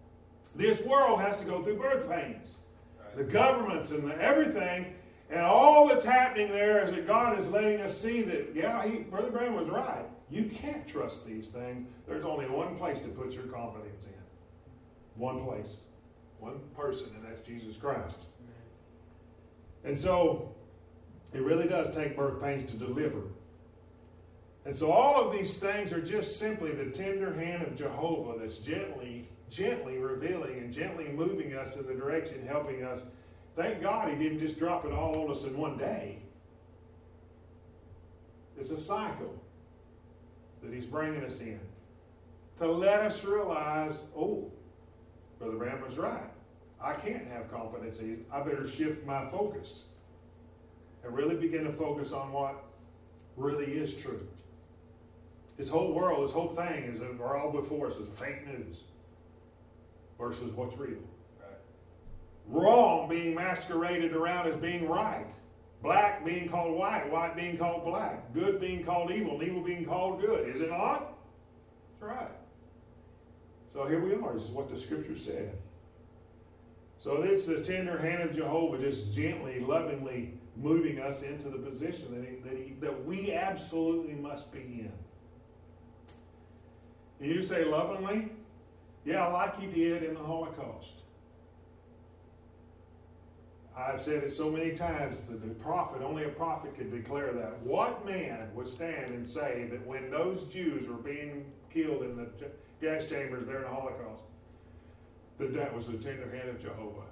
This world has to go through birth pains. The governments and everything, and all that's happening there is that God is letting us see that, Brother Branham was right. You can't trust these things. There's only one place to put your confidence in. One place. One person, and that's Jesus Christ. And so, it really does take birth pains to deliver. And so all of these things are just simply the tender hand of Jehovah that's gently revealing and gently moving us in the direction, helping us. Thank God He didn't just drop it all on us in one day. It's a cycle that He's bringing us in to let us realize, oh, Brother Branham was right. I can't have confidence in these. I better shift my focus and really begin to focus on what really is true. This whole world, this whole thing are all before us is fake news versus what's real. Right. Wrong being masqueraded around as being right. Black being called white, white being called black, good being called evil, and evil being called good. Is it not? That's right. So here we are. This is what the Scripture said. So it's the tender hand of Jehovah just gently, lovingly moving us into the position that we absolutely must be in. And you say lovingly? Yeah, like He did in the Holocaust. I've said it so many times that only a prophet could declare that. What man would stand and say that when those Jews were being killed in the gas chambers there in the Holocaust, that was the tender hand of Jehovah?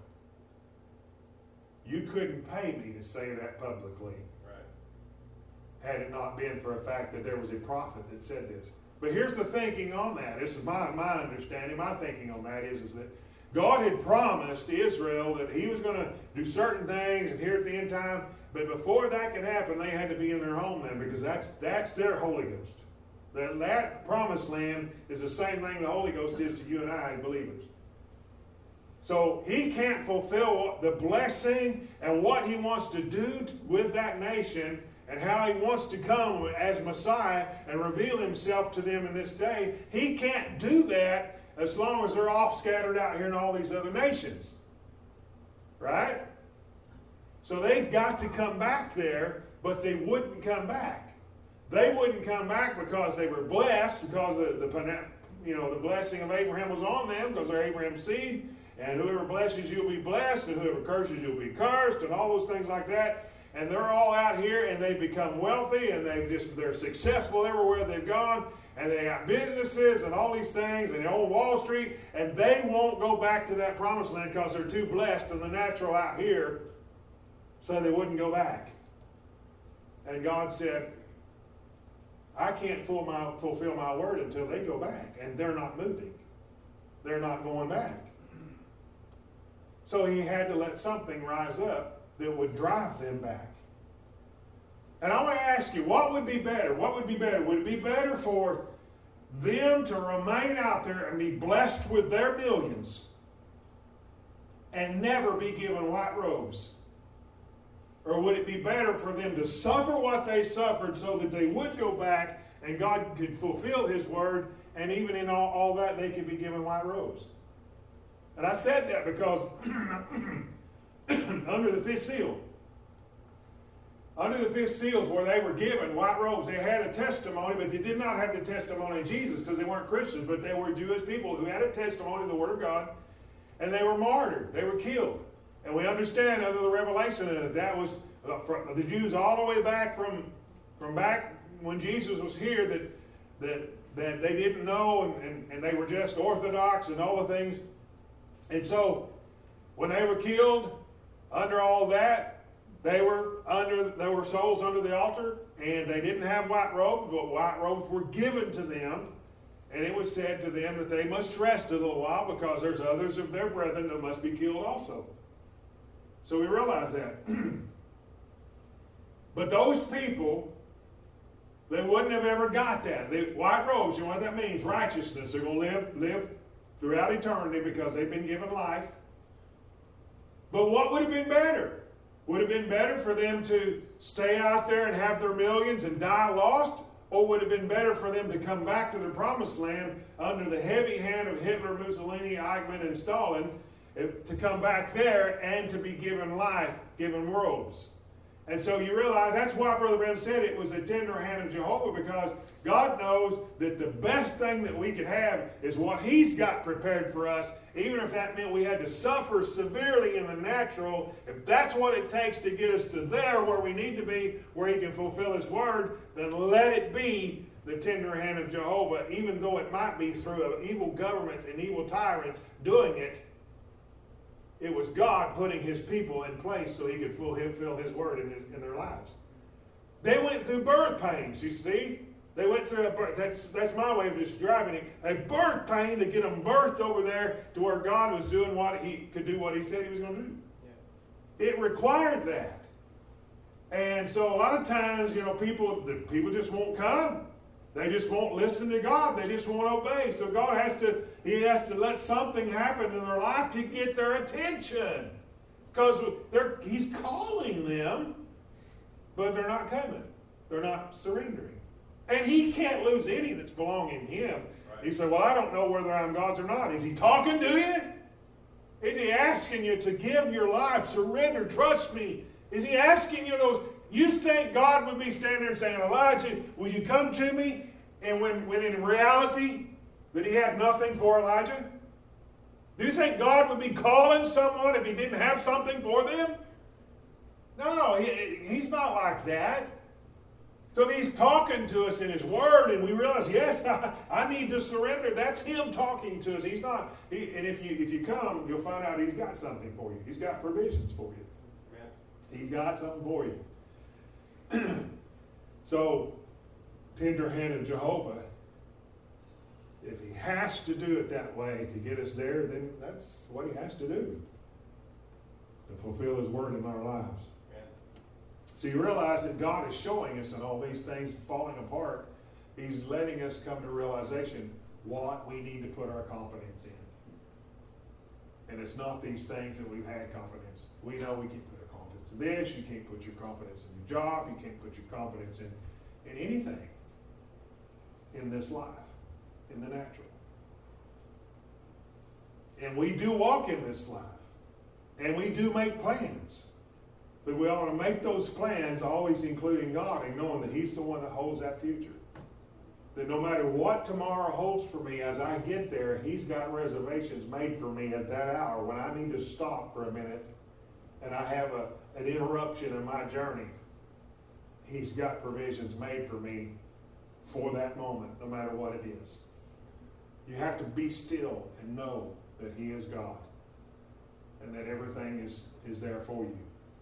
You couldn't pay me to say that publicly. Right. Had it not been for a fact that there was a prophet that said this. But here's the thinking on that. This is my understanding. My thinking on that is that God had promised Israel that He was going to do certain things and here at the end time. But before that could happen, they had to be in their homeland because that's their Holy Ghost. That promised land is the same thing the Holy Ghost is to you and I as believers. So He can't fulfill the blessing and what He wants to do with that nation and how He wants to come as Messiah and reveal Himself to them in this day. He can't do that as long as they're off scattered out here in all these other nations. Right? So they've got to come back there, but they wouldn't come back. They wouldn't come back because they were blessed, because the blessing of Abraham was on them, because they're Abraham's seed, and whoever blesses you will be blessed, and whoever curses you will be cursed, and all those things like that. And they're all out here, and they've become wealthy, and they're successful everywhere they've gone, and they got businesses and all these things, and they own Wall Street, and they won't go back to that promised land because they're too blessed in the natural out here, so they wouldn't go back. And God said, I can't fulfill my word until they go back, and they're not moving. They're not going back. So He had to let something rise up that would drive them back. And I want to ask you, what would be better? What would be better? Would it be better for them to remain out there and be blessed with their millions and never be given white robes? Or would it be better for them to suffer what they suffered so that they would go back and God could fulfill His word, and even in all that they could be given white robes? And I said that because under the fifth seal, where they were given white robes, they had a testimony, but they did not have the testimony of Jesus because they weren't Christians, but they were Jewish people who had a testimony of the Word of God, and they were martyred. They were killed. And we understand under the revelation that was the Jews all the way back from back when Jesus was here that they didn't know, and they were just Orthodox and all the things. And so when they were killed, under all that, there were souls under the altar, and they didn't have white robes, but white robes were given to them, and it was said to them that they must rest a little while because there's others of their brethren that must be killed also. So we realize that. But those people, they wouldn't have ever got that. White robes, you know what that means? Righteousness. They're going to live throughout eternity because they've been given life. But what would have been better? Would it have been better for them to stay out there and have their millions and die lost? Or would it have been better for them to come back to the promised land under the heavy hand of Hitler, Mussolini, Eichmann, and Stalin, to come back there and to be given life, given robes? And so you realize that's why Brother Branham said it was the tender hand of Jehovah, because God knows that the best thing that we could have is what He's got prepared for us, even if that meant we had to suffer severely in the natural. If that's what it takes to get us to there where we need to be, where He can fulfill His word, then let it be the tender hand of Jehovah, even though it might be through evil governments and evil tyrants doing it. It was God putting His people in place so He could fulfill His word in their lives. They went through birth pains, you see. They went through that's my way of describing it. A birth pain to get them birthed over there to where God was doing what He could do, what He said He was going to do. Yeah. It required that. And so a lot of times, people just won't come. They just won't listen to God. They just won't obey. So God has to let something happen in their life to get their attention. Because He's calling them, but they're not coming. They're not surrendering. And He can't lose any that's belonging to Him. Right. He said, well, I don't know whether I'm God's or not. Is He talking to you? Is He asking you to give your life, surrender, trust me? Is He asking you those? You think God would be standing there and saying, Elijah, will you come to me? And when in reality that He had nothing for Elijah? Do you think God would be calling someone if He didn't have something for them? No, He's not like that. So He's talking to us in His Word, and we realize, yes, I need to surrender. That's Him talking to us. He's not. And if you come, you'll find out He's got something for you. He's got provisions for you. Yeah. He's got something for you. So, tender hand of Jehovah, if He has to do it that way to get us there, then that's what He has to do to fulfill His word in our lives. So you realize that God is showing us in all these things falling apart. He's letting us come to realization what we need to put our confidence in. And it's not these things that we've had confidence. We know we can't put our confidence in this. You can't put your confidence in your job. You can't put your confidence in anything in this life, in the natural. And we do walk in this life. And we do make plans. But we ought to make those plans always including God and knowing that He's the one that holds that future. That no matter what tomorrow holds for me as I get there, He's got reservations made for me at that hour when I need to stop for a minute and I have an interruption in my journey. He's got provisions made for me for that moment, no matter what it is. You have to be still and know that He is God and that everything is there for you.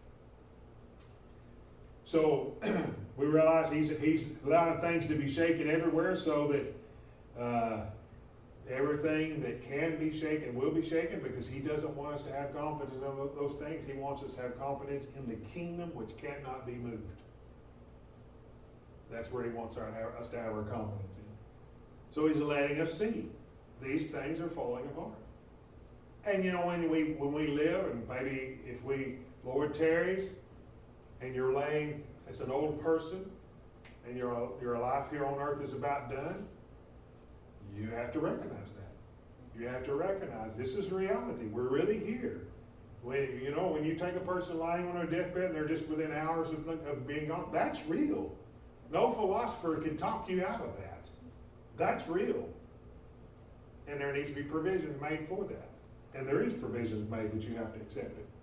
So we realize he's allowing things to be shaken everywhere so that everything that can be shaken will be shaken, because He doesn't want us to have confidence in those things. He wants us to have confidence in the kingdom which cannot be moved. That's where He wants us to have our confidence in. So He's letting us see these things are falling apart. And when we live, and maybe if Lord tarries, and you're laying as an old person, and your life here on earth is about done, you have to recognize that. You have to recognize this is reality. We're really here. When you take a person lying on their deathbed and they're just within hours of being gone, that's real. No philosopher can talk you out of that. That's real. And there needs to be provision made for that. And there is provisions made, but you have to accept it.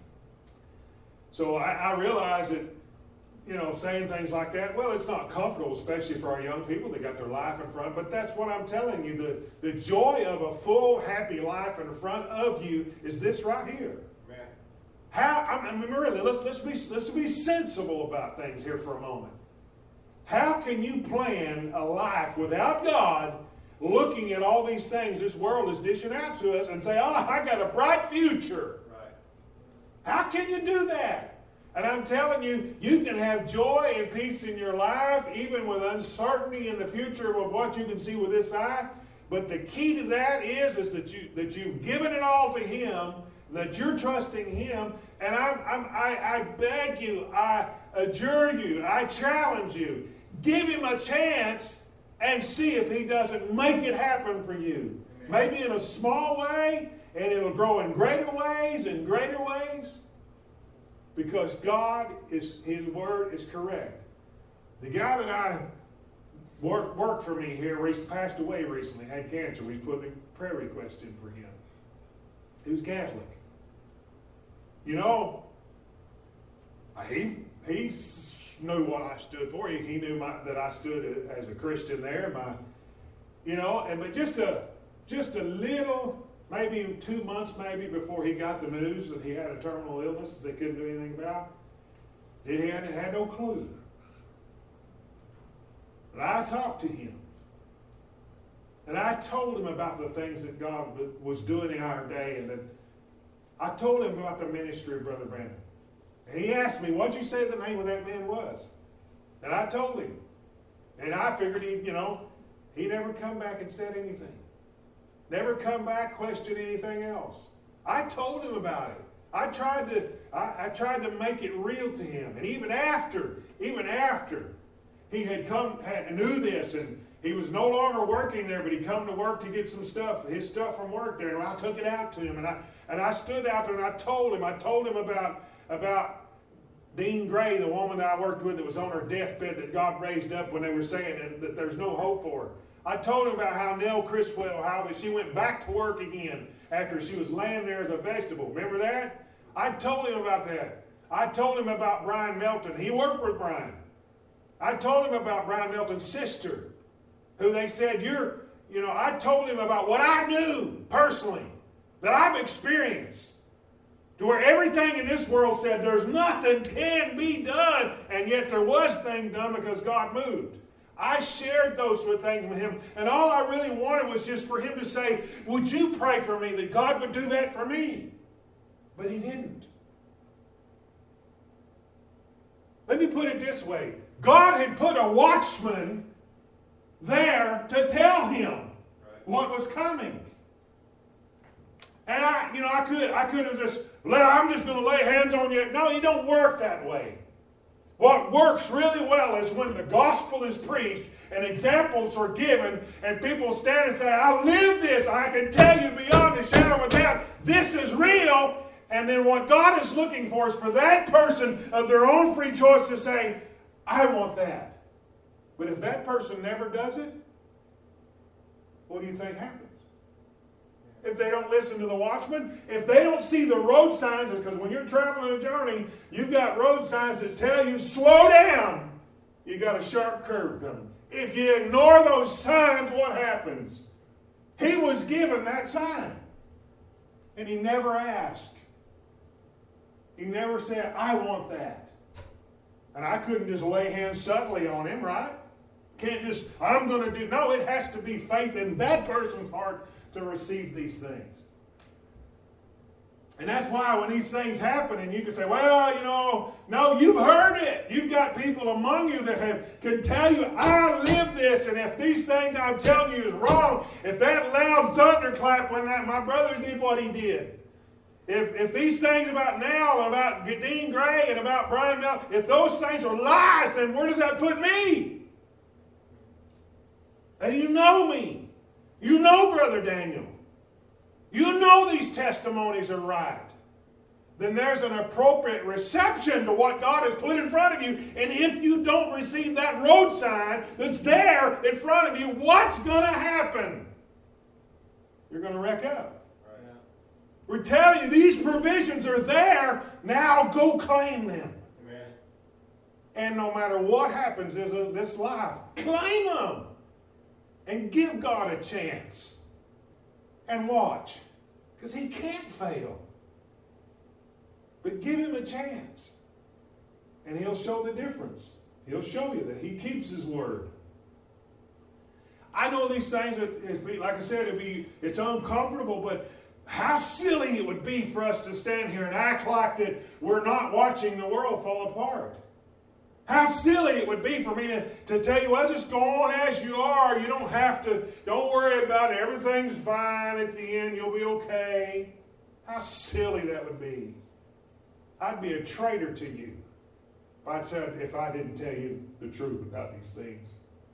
So I realize that, saying things like that, well, it's not comfortable, especially for our young people. They got their life in front. But that's what I'm telling you. The joy of a full, happy life in front of you is this right here. Really, let's be sensible about things here for a moment. How can you plan a life without God, looking at all these things this world is dishing out to us, and say, I got a bright future? How can you do that? And I'm telling you, you can have joy and peace in your life, even with uncertainty in the future of what you can see with this eye. But the key to that is that you've given it all to Him, that you're trusting Him. And I beg you, I adjure you, I challenge you, give him a chance and see if he doesn't make it happen for you. Amen. Maybe in a small way, and it'll grow in greater ways and greater ways. Because His word is correct. The guy that I worked for me here passed away recently, had cancer. We put a prayer request in for him. He was Catholic. You know, he knew what I stood for. He knew that I stood as a Christian there. But just a little, maybe 2 months maybe before he got the news that he had a terminal illness that they couldn't do anything about, he had no clue. But I talked to him. And I told him about the things that God was doing in our day. And that I told him about the ministry of Brother Brandon. And he asked me, what'd you say the name of that man was? And I told him. And I figured he never come back and said anything. Never come back, question anything else. I told him about it. I tried to make it real to him. And even after he knew this, and he was no longer working there, but he come to work to get his stuff from work there. And I took it out to him, and I stood out there and I told him about Dean Gray, the woman that I worked with that was on her deathbed that God raised up when they were saying that there's no hope for her. I told him about how Nell Criswell, how that she went back to work again after she was laying there as a vegetable. Remember that? I told him about that. I told him about Brian Melton. He worked with Brian. I told him about Brian Melton's sister, who they said, I told him about what I knew personally, that I've experienced, to where everything in this world said there's nothing can be done, and yet there was things done because God moved. I shared those things with him, and all I really wanted was just for him to say, would you pray for me that God would do that for me? But he didn't. Let me put it this way. God had put a watchman there to tell him what was coming. And I could have just, I'm just going to lay hands on you. No, you don't work that way. What works really well is when the gospel is preached and examples are given and people stand and say, I live this. I can tell you beyond a shadow of a doubt, this is real. And then what God is looking for is for that person of their own free choice to say, I want that. But if that person never does it, what do you think happens? If they don't listen to the watchman, if they don't see the road signs, because when you're traveling a journey, you've got road signs that tell you, slow down. You got a sharp curve coming. If you ignore those signs, what happens? He was given that sign. And he never asked. He never said, I want that. And I couldn't just lay hands subtly on him, right? Can't just, I'm going to do. No, it has to be faith in that person's heart to receive these things. And that's why when these things happen, and you can say, well, no, you've heard it. You've got people among you that can tell you, I live this, and if these things I'm telling you is wrong, if that loud thunderclap when my brother did what he did, if these things about Nell and about Dean Gray and about Brian Mel, if those things are lies, then where does that put me? And you know me. You know Brother Daniel. You know these testimonies are right. Then there's an appropriate reception to what God has put in front of you. And if you don't receive that road sign that's there in front of you, what's going to happen? You're going to wreck up. Right. We're telling you these provisions are there. Now go claim them. Amen. And no matter what happens in this life, claim them. And give God a chance. And watch. Because he can't fail. But give him a chance. And he'll show the difference. He'll show you that he keeps his word. I know these things, like I said, it's uncomfortable, but how silly it would be for us to stand here and act like that we're not watching the world fall apart. How silly it would be for me to tell you, well, just go on as you are. You don't have to, don't worry about it. Everything's fine at the end. You'll be okay. How silly that would be. I'd be a traitor to you. if I didn't tell you the truth about these things.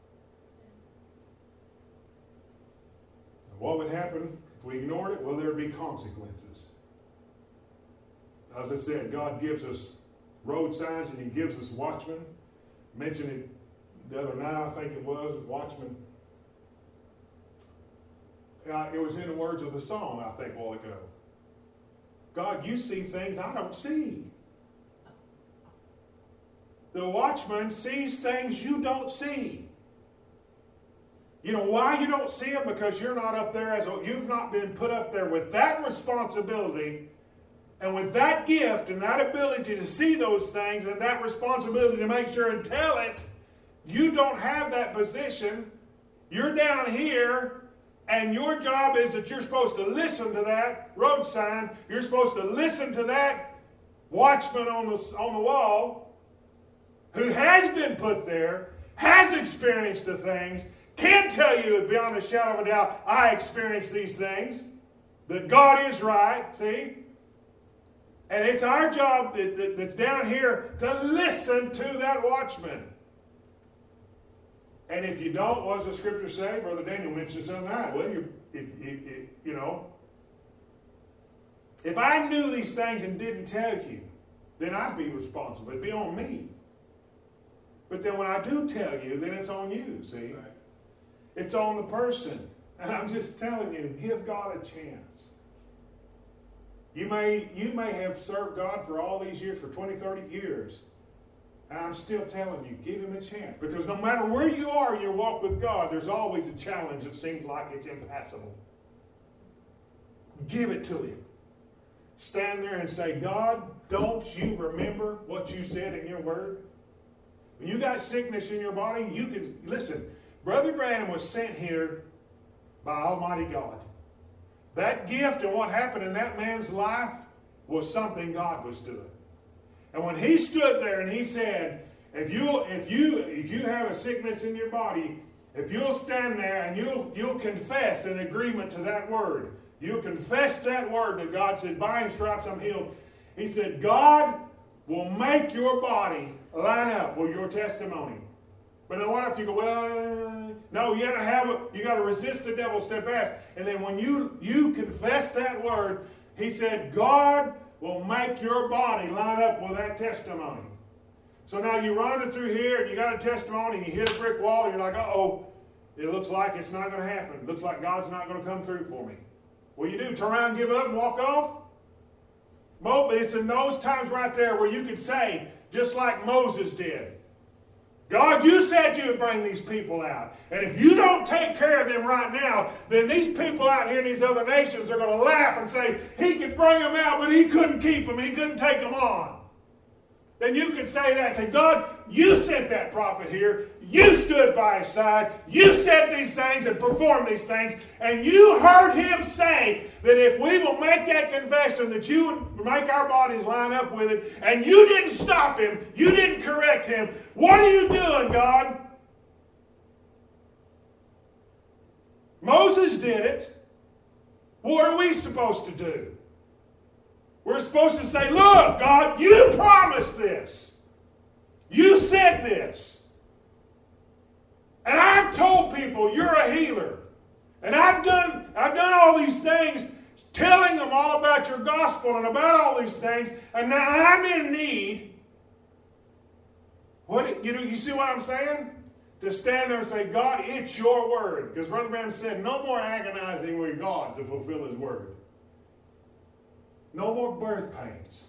And what would happen if we ignored it? Well, there would be consequences. As I said, God gives us road signs and He gives us watchmen. Mentioned it the other night, I think it was, watchmen. It was in the words of the song, I think, a while ago. God, you see things I don't see. The watchman sees things you don't see. You know why you don't see it? Because you're not up there, you've not been put up there with that responsibility and with that gift and that ability to see those things and that responsibility to make sure and tell it. You don't have that position. You're down here, and your job is that you're supposed to listen to that road sign. You're supposed to listen to that watchman on the wall who has been put there, has experienced the things, can tell you beyond a shadow of a doubt, I experienced these things, that God is right, see? And it's our job that's down here to listen to that watchman. And if you don't, what does the scripture say? Brother Daniel mentioned something like that. Well, you know, if I knew these things and didn't tell you, then I'd be responsible. It'd be on me. But then when I do tell you, then it's on you, see? Right. It's on the person. And I'm just telling you to give God a chance. You may have served God for all these years, for 20, 30 years. And I'm still telling you, give Him a chance. Because no matter where you are in your walk with God, there's always a challenge that seems like it's impassable. Give it to Him. Stand there and say, God, don't you remember what you said in your word? When you got sickness in your body, you can, listen, Brother Branham was sent here by Almighty God. That gift and what happened in that man's life was something God was doing. And when he stood there and he said, if you have a sickness in your body, if you'll stand there and you'll confess in agreement to that word, you'll confess that word that God said, by His stripes I'm healed. He said, God will make your body line up with your testimony. But now what if you go, well, no, you got to resist the devil steadfast. And then when you confess that word, He said, God will make your body line up with that testimony. So now you're running through here and you got a testimony and you hit a brick wall and you're like, uh-oh, it looks like it's not going to happen. It looks like God's not going to come through for me. What do you do? Turn around and give up and walk off? But it's in those times right there where you could say, just like Moses did, God, you said you would bring these people out. And if you don't take care of them right now, then these people out here in these other nations are going to laugh and say, He could bring them out, but He couldn't keep them. He couldn't take them on. Then you could say that. Say, God, you sent that prophet here. You stood by his side. You said these things and performed these things. And you heard him say that if we will make that confession, that you would make our bodies line up with it. And you didn't stop him. You didn't correct him. What are you doing, God? Moses did it. What are we supposed to do? We're supposed to say, look, God, you promised this. You said this. And I've told people you're a healer. And I've done all these things, telling them all about your gospel and about all these things, and now I'm in need. You see what I'm saying? To stand there and say, God, it's your word. Because Brother Branham said, no more agonizing with God to fulfill His word. No more birth pains.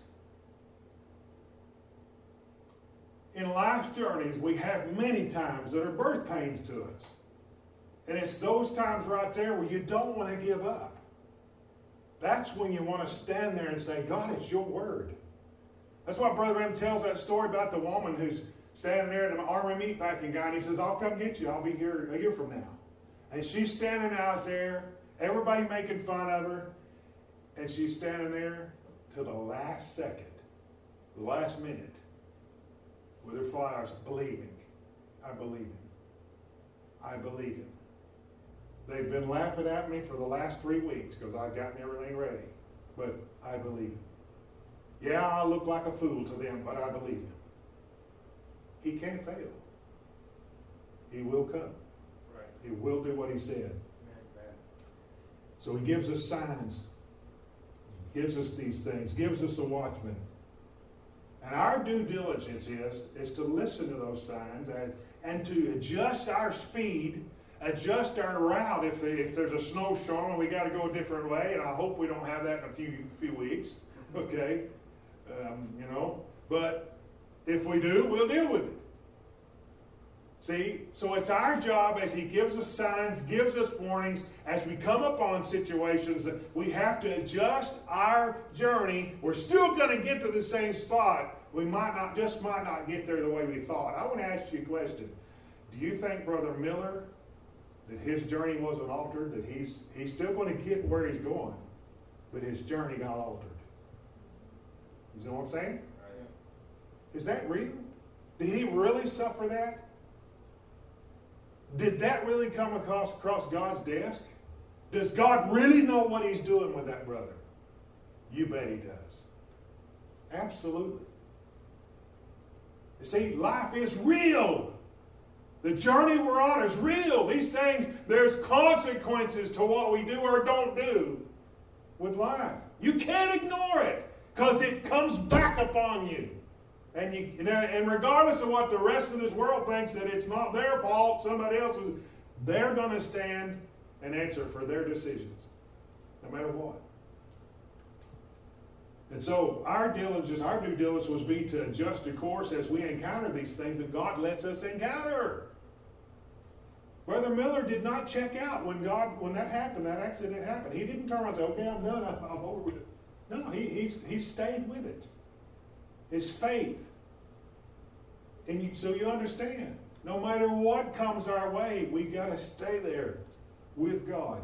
In life's journeys, we have many times that are birth pains to us. And it's those times right there where you don't want to give up. That's when you want to stand there and say, God, it's your word. That's why Brother Branham tells that story about the woman who's standing there at an army meatpacking guy, and he says, I'll come get you. I'll be here a year from now. And she's standing out there, everybody making fun of her. And she's standing there to the last second, the last minute, with her flowers, believing. I believe Him. I believe Him. They've been laughing at me for the last 3 weeks because I've gotten everything ready. But I believe Him. Yeah, I look like a fool to them, but I believe Him. He can't fail. He will come. Right. He will do what he said. Amen. So he gives us signs, gives us these things, gives us a watchman. And our due diligence is to listen to those signs and to adjust our speed, adjust our route. If there's a snowstorm and we got to go a different way, and I hope we don't have that in a few weeks, okay? But if we do, we'll deal with it. See, so it's our job as he gives us signs, gives us warnings, as we come upon situations that we have to adjust our journey. We're still going to get to the same spot. We might not get there the way we thought. I want to ask you a question. Do you think Brother Miller, that his journey wasn't altered, that he's still going to get where he's going, but his journey got altered? You know what I'm saying? Right. Is that real? Did he really suffer that? Did that really come across God's desk? Does God really know what he's doing with that brother? You bet he does. Absolutely. You see, life is real. The journey we're on is real. These things, there's consequences to what we do or don't do with life. You can't ignore it because it comes back upon you. And regardless of what the rest of this world thinks, that it's not their fault, somebody else's, they're going to stand and answer for their decisions, no matter what. And so our due diligence would be to adjust the course as we encounter these things that God lets us encounter. Brother Miller did not check out when that happened, that accident happened. He didn't turn around and say, okay, I'm done, I'm over with it. No, he stayed with it. His faith. And so you understand, no matter what comes our way, we got to stay there with God.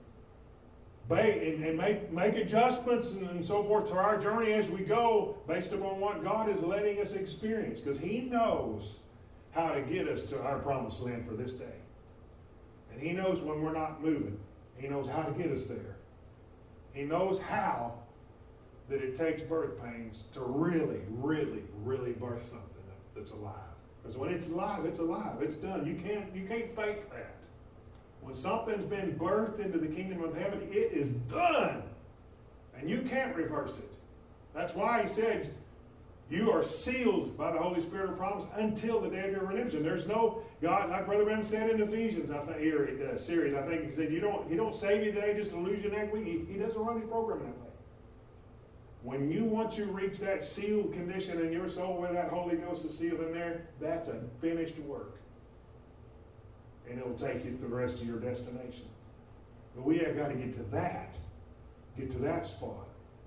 And make adjustments and so forth to our journey as we go based upon what God is letting us experience. Because he knows how to get us to our promised land for this day. And he knows when we're not moving. He knows how to get us there. He knows how that it takes birth pains to really, really, really birth something that's alive. Because when it's alive, it's alive. It's done. You can't fake that. When something's been birthed into the kingdom of heaven, it is done. And you can't reverse it. That's why he said, you are sealed by the Holy Spirit of promise until the day of your redemption. There's no God, like Brother Ben said in Ephesians, I think, series, I think he said, he don't save you today just to lose you next week. He doesn't run his program that way. When you want to reach that sealed condition in your soul where that Holy Ghost is sealed in there, that's a finished work. And it'll take you to the rest of your destination. But we have got to get to that spot.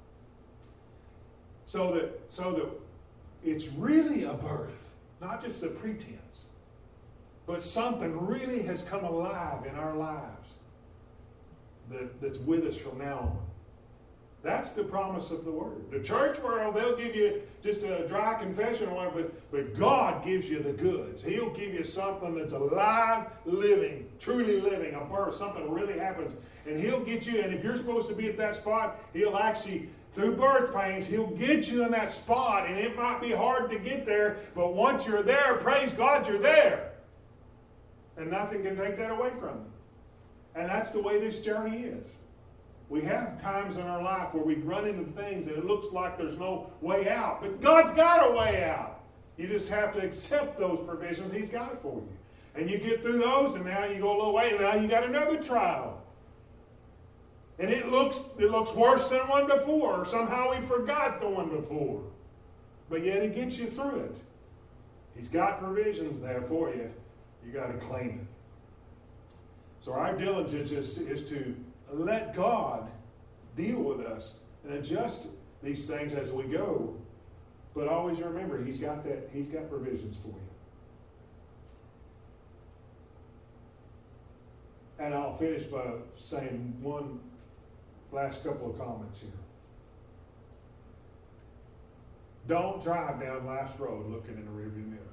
So that it's really a birth, not just a pretense, but something really has come alive in our lives that's with us from now on. That's the promise of the Word. The church world, they'll give you just a dry confession or whatever, but God gives you the goods. He'll give you something that's alive, living, truly living, a birth, something really happens. And He'll get you, and if you're supposed to be at that spot, He'll actually, through birth pains, He'll get you in that spot, and it might be hard to get there, but once you're there, praise God, you're there. And nothing can take that away from you. And that's the way this journey is. We have times in our life where we run into things and it looks like there's no way out. But God's got a way out. You just have to accept those provisions He's got for you. And you get through those, and now you go a little way, and now you got another trial. And it looks worse than one before. Or somehow we forgot the one before. But yet He gets you through it. He's got provisions there for you. You got to claim it. So our diligence is to let God deal with us and adjust these things as we go. But always remember, He's got provisions for you. And I'll finish by saying one last couple of comments here. Don't drive down life's road looking in the rearview mirror.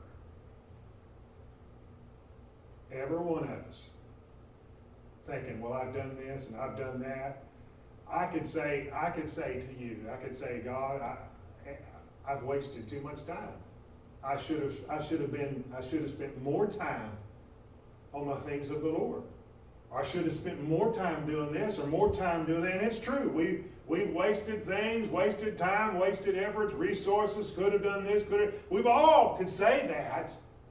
Every one of us. Thinking, well, I've done this and I've done that. I could say to you, God, I've wasted too much time. I should have spent more time on the things of the Lord. Or I should have spent more time doing this or more time doing that. And it's true. We've wasted things, wasted time, wasted efforts, resources, could have done this, we've all could say that.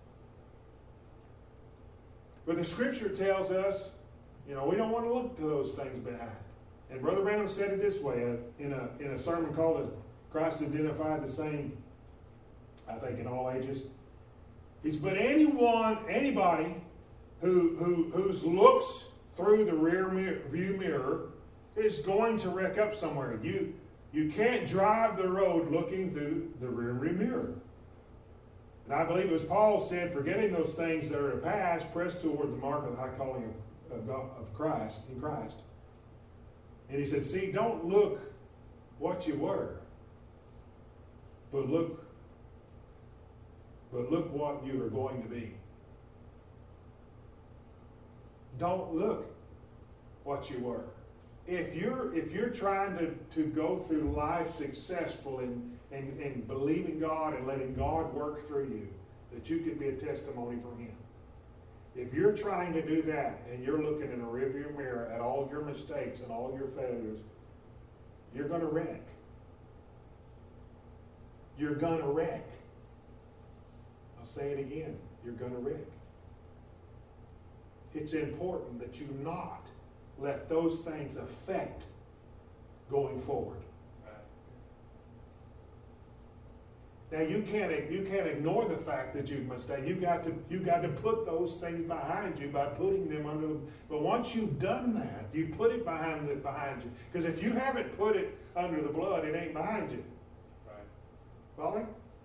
But the Scripture tells us, we don't want to look to those things behind. And Brother Branham said it this way in a sermon called Christ Identified the Same, I think, in all ages. He said, but anybody whose looks through the rear view mirror is going to wreck up somewhere. You can't drive the road looking through the rear view mirror. And I believe it was Paul said, forgetting those things that are past, press toward the mark of the high calling of Christ, in Christ. And he said, see, don't look what you were, but look what you are going to be. Don't look what you were. If you're trying to go through life successful and believing God and letting God work through you, that you can be a testimony for Him. If you're trying to do that and you're looking in a rearview mirror at all your mistakes and all your failures, you're going to wreck. You're going to wreck. I'll say it again. You're going to wreck. It's important that you not let those things affect going forward. Now you can't ignore the fact that you've mistaken. You got to put those things behind you by putting them under the. But once you've done that, you put it behind you. Because if you haven't put it under the blood, it ain't behind you. Right. Follow me?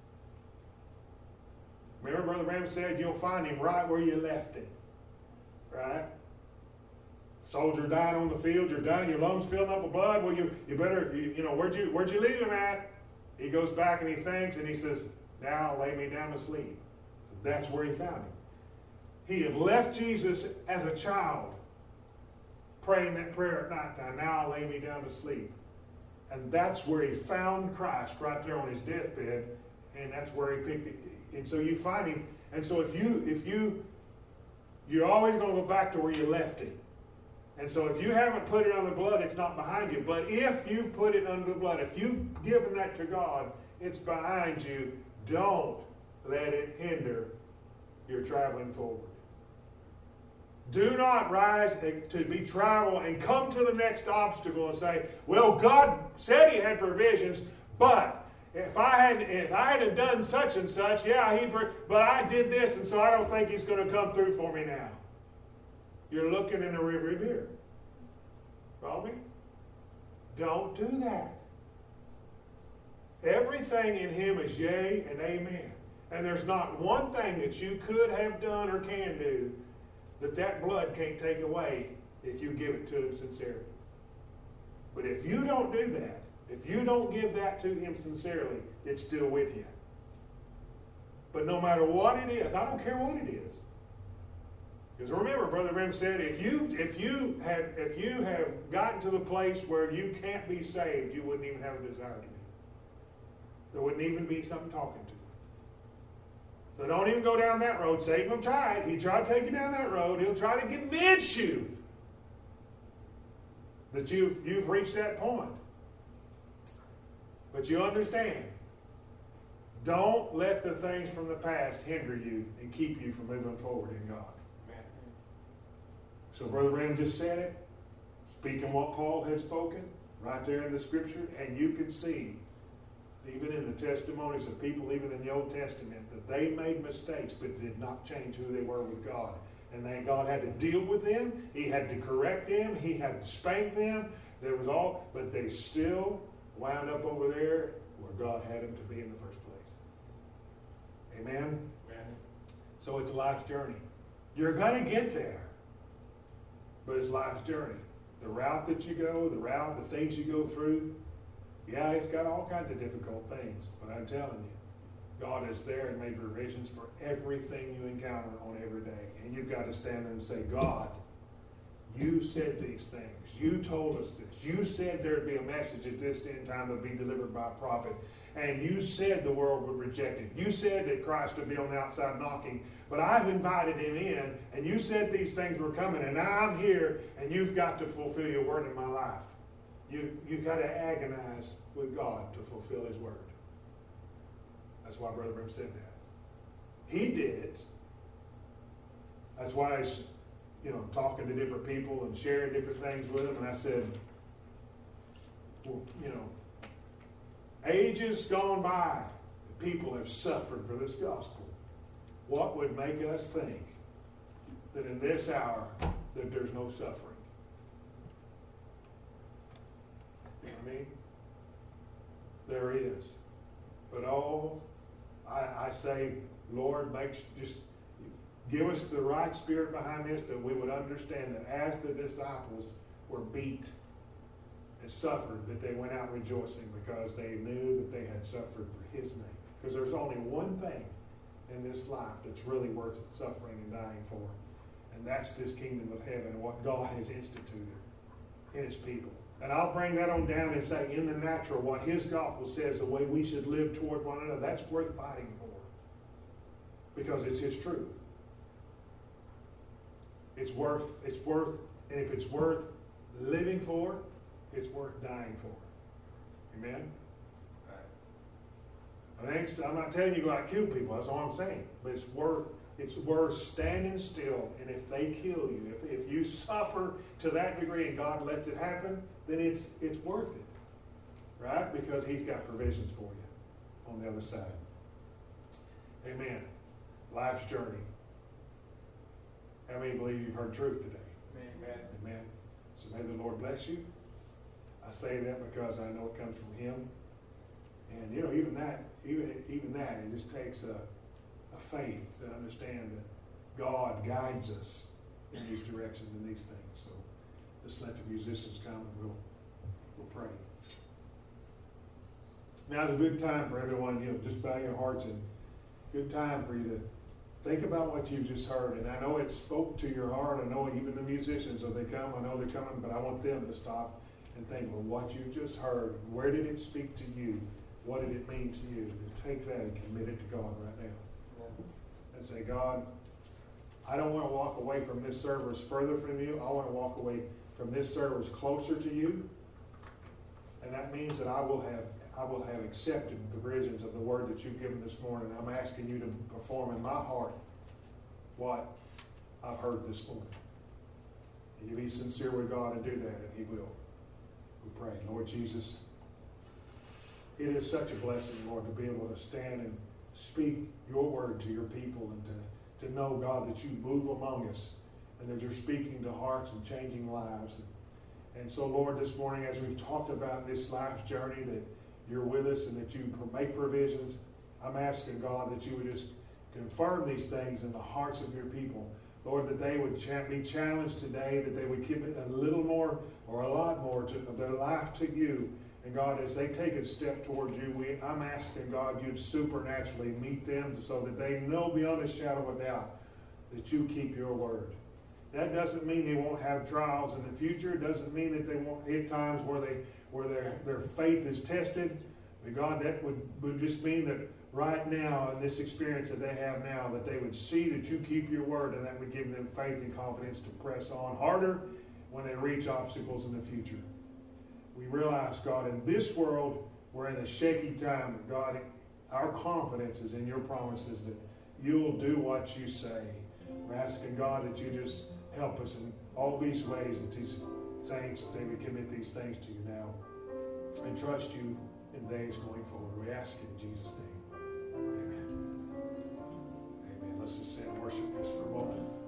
Remember, Brother Branham said you'll find him right where you left him. Right? Soldier dying on the field, you're dying, your lungs filling up with blood. Well, you better, where'd you leave him at? He goes back and he thinks and he says, now lay me down to sleep. That's where he found him. He had left Jesus as a child, praying that prayer at night time. Now lay me down to sleep. And that's where he found Christ, right there on his deathbed. And that's where he picked it. And so you find him. And so if you're always going to go back to where you left him. And so if you haven't put it under the blood, it's not behind you. But if you've put it under the blood, if you've given that to God, it's behind you. Don't let it hinder your traveling forward. Do not rise to be travel and come to the next obstacle and say, well, God said He had provisions, but if I hadn't done such and such, but I did this, and so I don't think He's going to come through for me now. You're looking in the rearview mirror. Follow me? Don't do that. Everything in Him is yea and amen. And there's not one thing that you could have done or can do that blood can't take away if you give it to Him sincerely. But if you don't do that, if you don't give that to Him sincerely, it's still with you. But no matter what it is, I don't care what it is. Because remember, Brother Branham said, if you have gotten to the place where you can't be saved, you wouldn't even have a desire to be. There wouldn't even be something talking to you. So don't even go down that road. Satan will try it. He tried to take you down that road. He'll try to convince you that you've reached that point. But you understand, don't let the things from the past hinder you and keep you from moving forward in God. So Brother Branham just said it, speaking what Paul had spoken, right there in the Scripture, and you can see, even in the testimonies of people, even in the Old Testament, that they made mistakes, but did not change who they were with God. And then God had to deal with them, He had to correct them, He had to spank them, but they still wound up over there where God had them to be in the first place. Amen? Amen. So it's life's journey. You're going to get there. But it's life's journey. The route that you go, the things you go through, it's got all kinds of difficult things. But I'm telling you, God is there and made provisions for everything you encounter on every day. And you've got to stand there and say, God, You said these things. You told us this. You said there'd be a message at this end time that would be delivered by a prophet. And you said the world would reject it. You said that Christ would be on the outside knocking. But I've invited him in, and you said these things were coming, and now I'm here, and you've got to fulfill your word in my life. You've got to agonize with God to fulfill his word. That's why Brother Brim said that. He did it. That's why he's, talking to different people and sharing different things with them. And I said, well, ages gone by, people have suffered for this gospel. What would make us think that in this hour that there's no suffering? You know what I mean? There is. But I say, Lord, just give us the right spirit behind this, that we would understand that as the disciples were beat and suffered, that they went out rejoicing because they knew that they had suffered for his name. Because there's only one thing in this life that's really worth suffering and dying for, and that's this kingdom of heaven and what God has instituted in his people. And I'll bring that on down and say, in the natural, what his gospel says, the way we should live toward one another, that's worth fighting for. Because it's his truth. It's worth, and if it's worth living for, it's worth dying for. Amen? I'm not telling you to go out and kill people, that's all I'm saying. But it's worth standing still, and if they kill you, if you suffer to that degree and God lets it happen, then it's worth it. Right? Because he's got provisions for you on the other side. Amen. Life's journey. How many believe you've heard truth today? Amen. Amen. So may the Lord bless you. I say that because I know it comes from him. And even that, it just takes a faith to understand that God guides us in these directions and these things. So just let the musicians come and we'll pray. Now's a good time for everyone, just bow your hearts, and good time for you to think about what you've just heard. And I know it spoke to your heart. I know even the musicians, as they come, I know they're coming, but I want them to stop and think, well, what you just heard, where did it speak to you? What did it mean to you? And take that and commit it to God right now. And say, God, I don't want to walk away from this service further from you. I want to walk away from this service closer to you. And that means that I will have accepted the provisions of the word that you've given this morning. I'm asking you to perform in my heart what I've heard this morning. And you be sincere with God and do that, and he will. We pray. Lord Jesus, it is such a blessing, Lord, to be able to stand and speak your word to your people, and to know, God, that you move among us and that you're speaking to hearts and changing lives. And so, Lord, this morning, as we've talked about this life's journey, that you're with us and that you make provisions, I'm asking, God, that you would just confirm these things in the hearts of your people. Lord, that they would be challenged today, that they would give it a little more or a lot more of their life to you. And God, as they take a step towards you, I'm asking, God, you'd supernaturally meet them so that they know beyond a shadow of a doubt that you keep your word. That doesn't mean they won't have trials in the future. It doesn't mean that they won't hit times where their faith is tested. But God, that would just mean that right now, in this experience that they have now, that they would see that you keep your word, and that would give them faith and confidence to press on harder when they reach obstacles in the future. We realize, God, in this world, we're in a shaky time. But God, our confidence is in your promises that you'll do what you say. We're asking, God, that you just help us in all these ways, that these saints, they would commit these things to you now and trust you in days going forward. We ask it in Jesus' name. Amen. Amen. Let's just stand and worship just for a moment.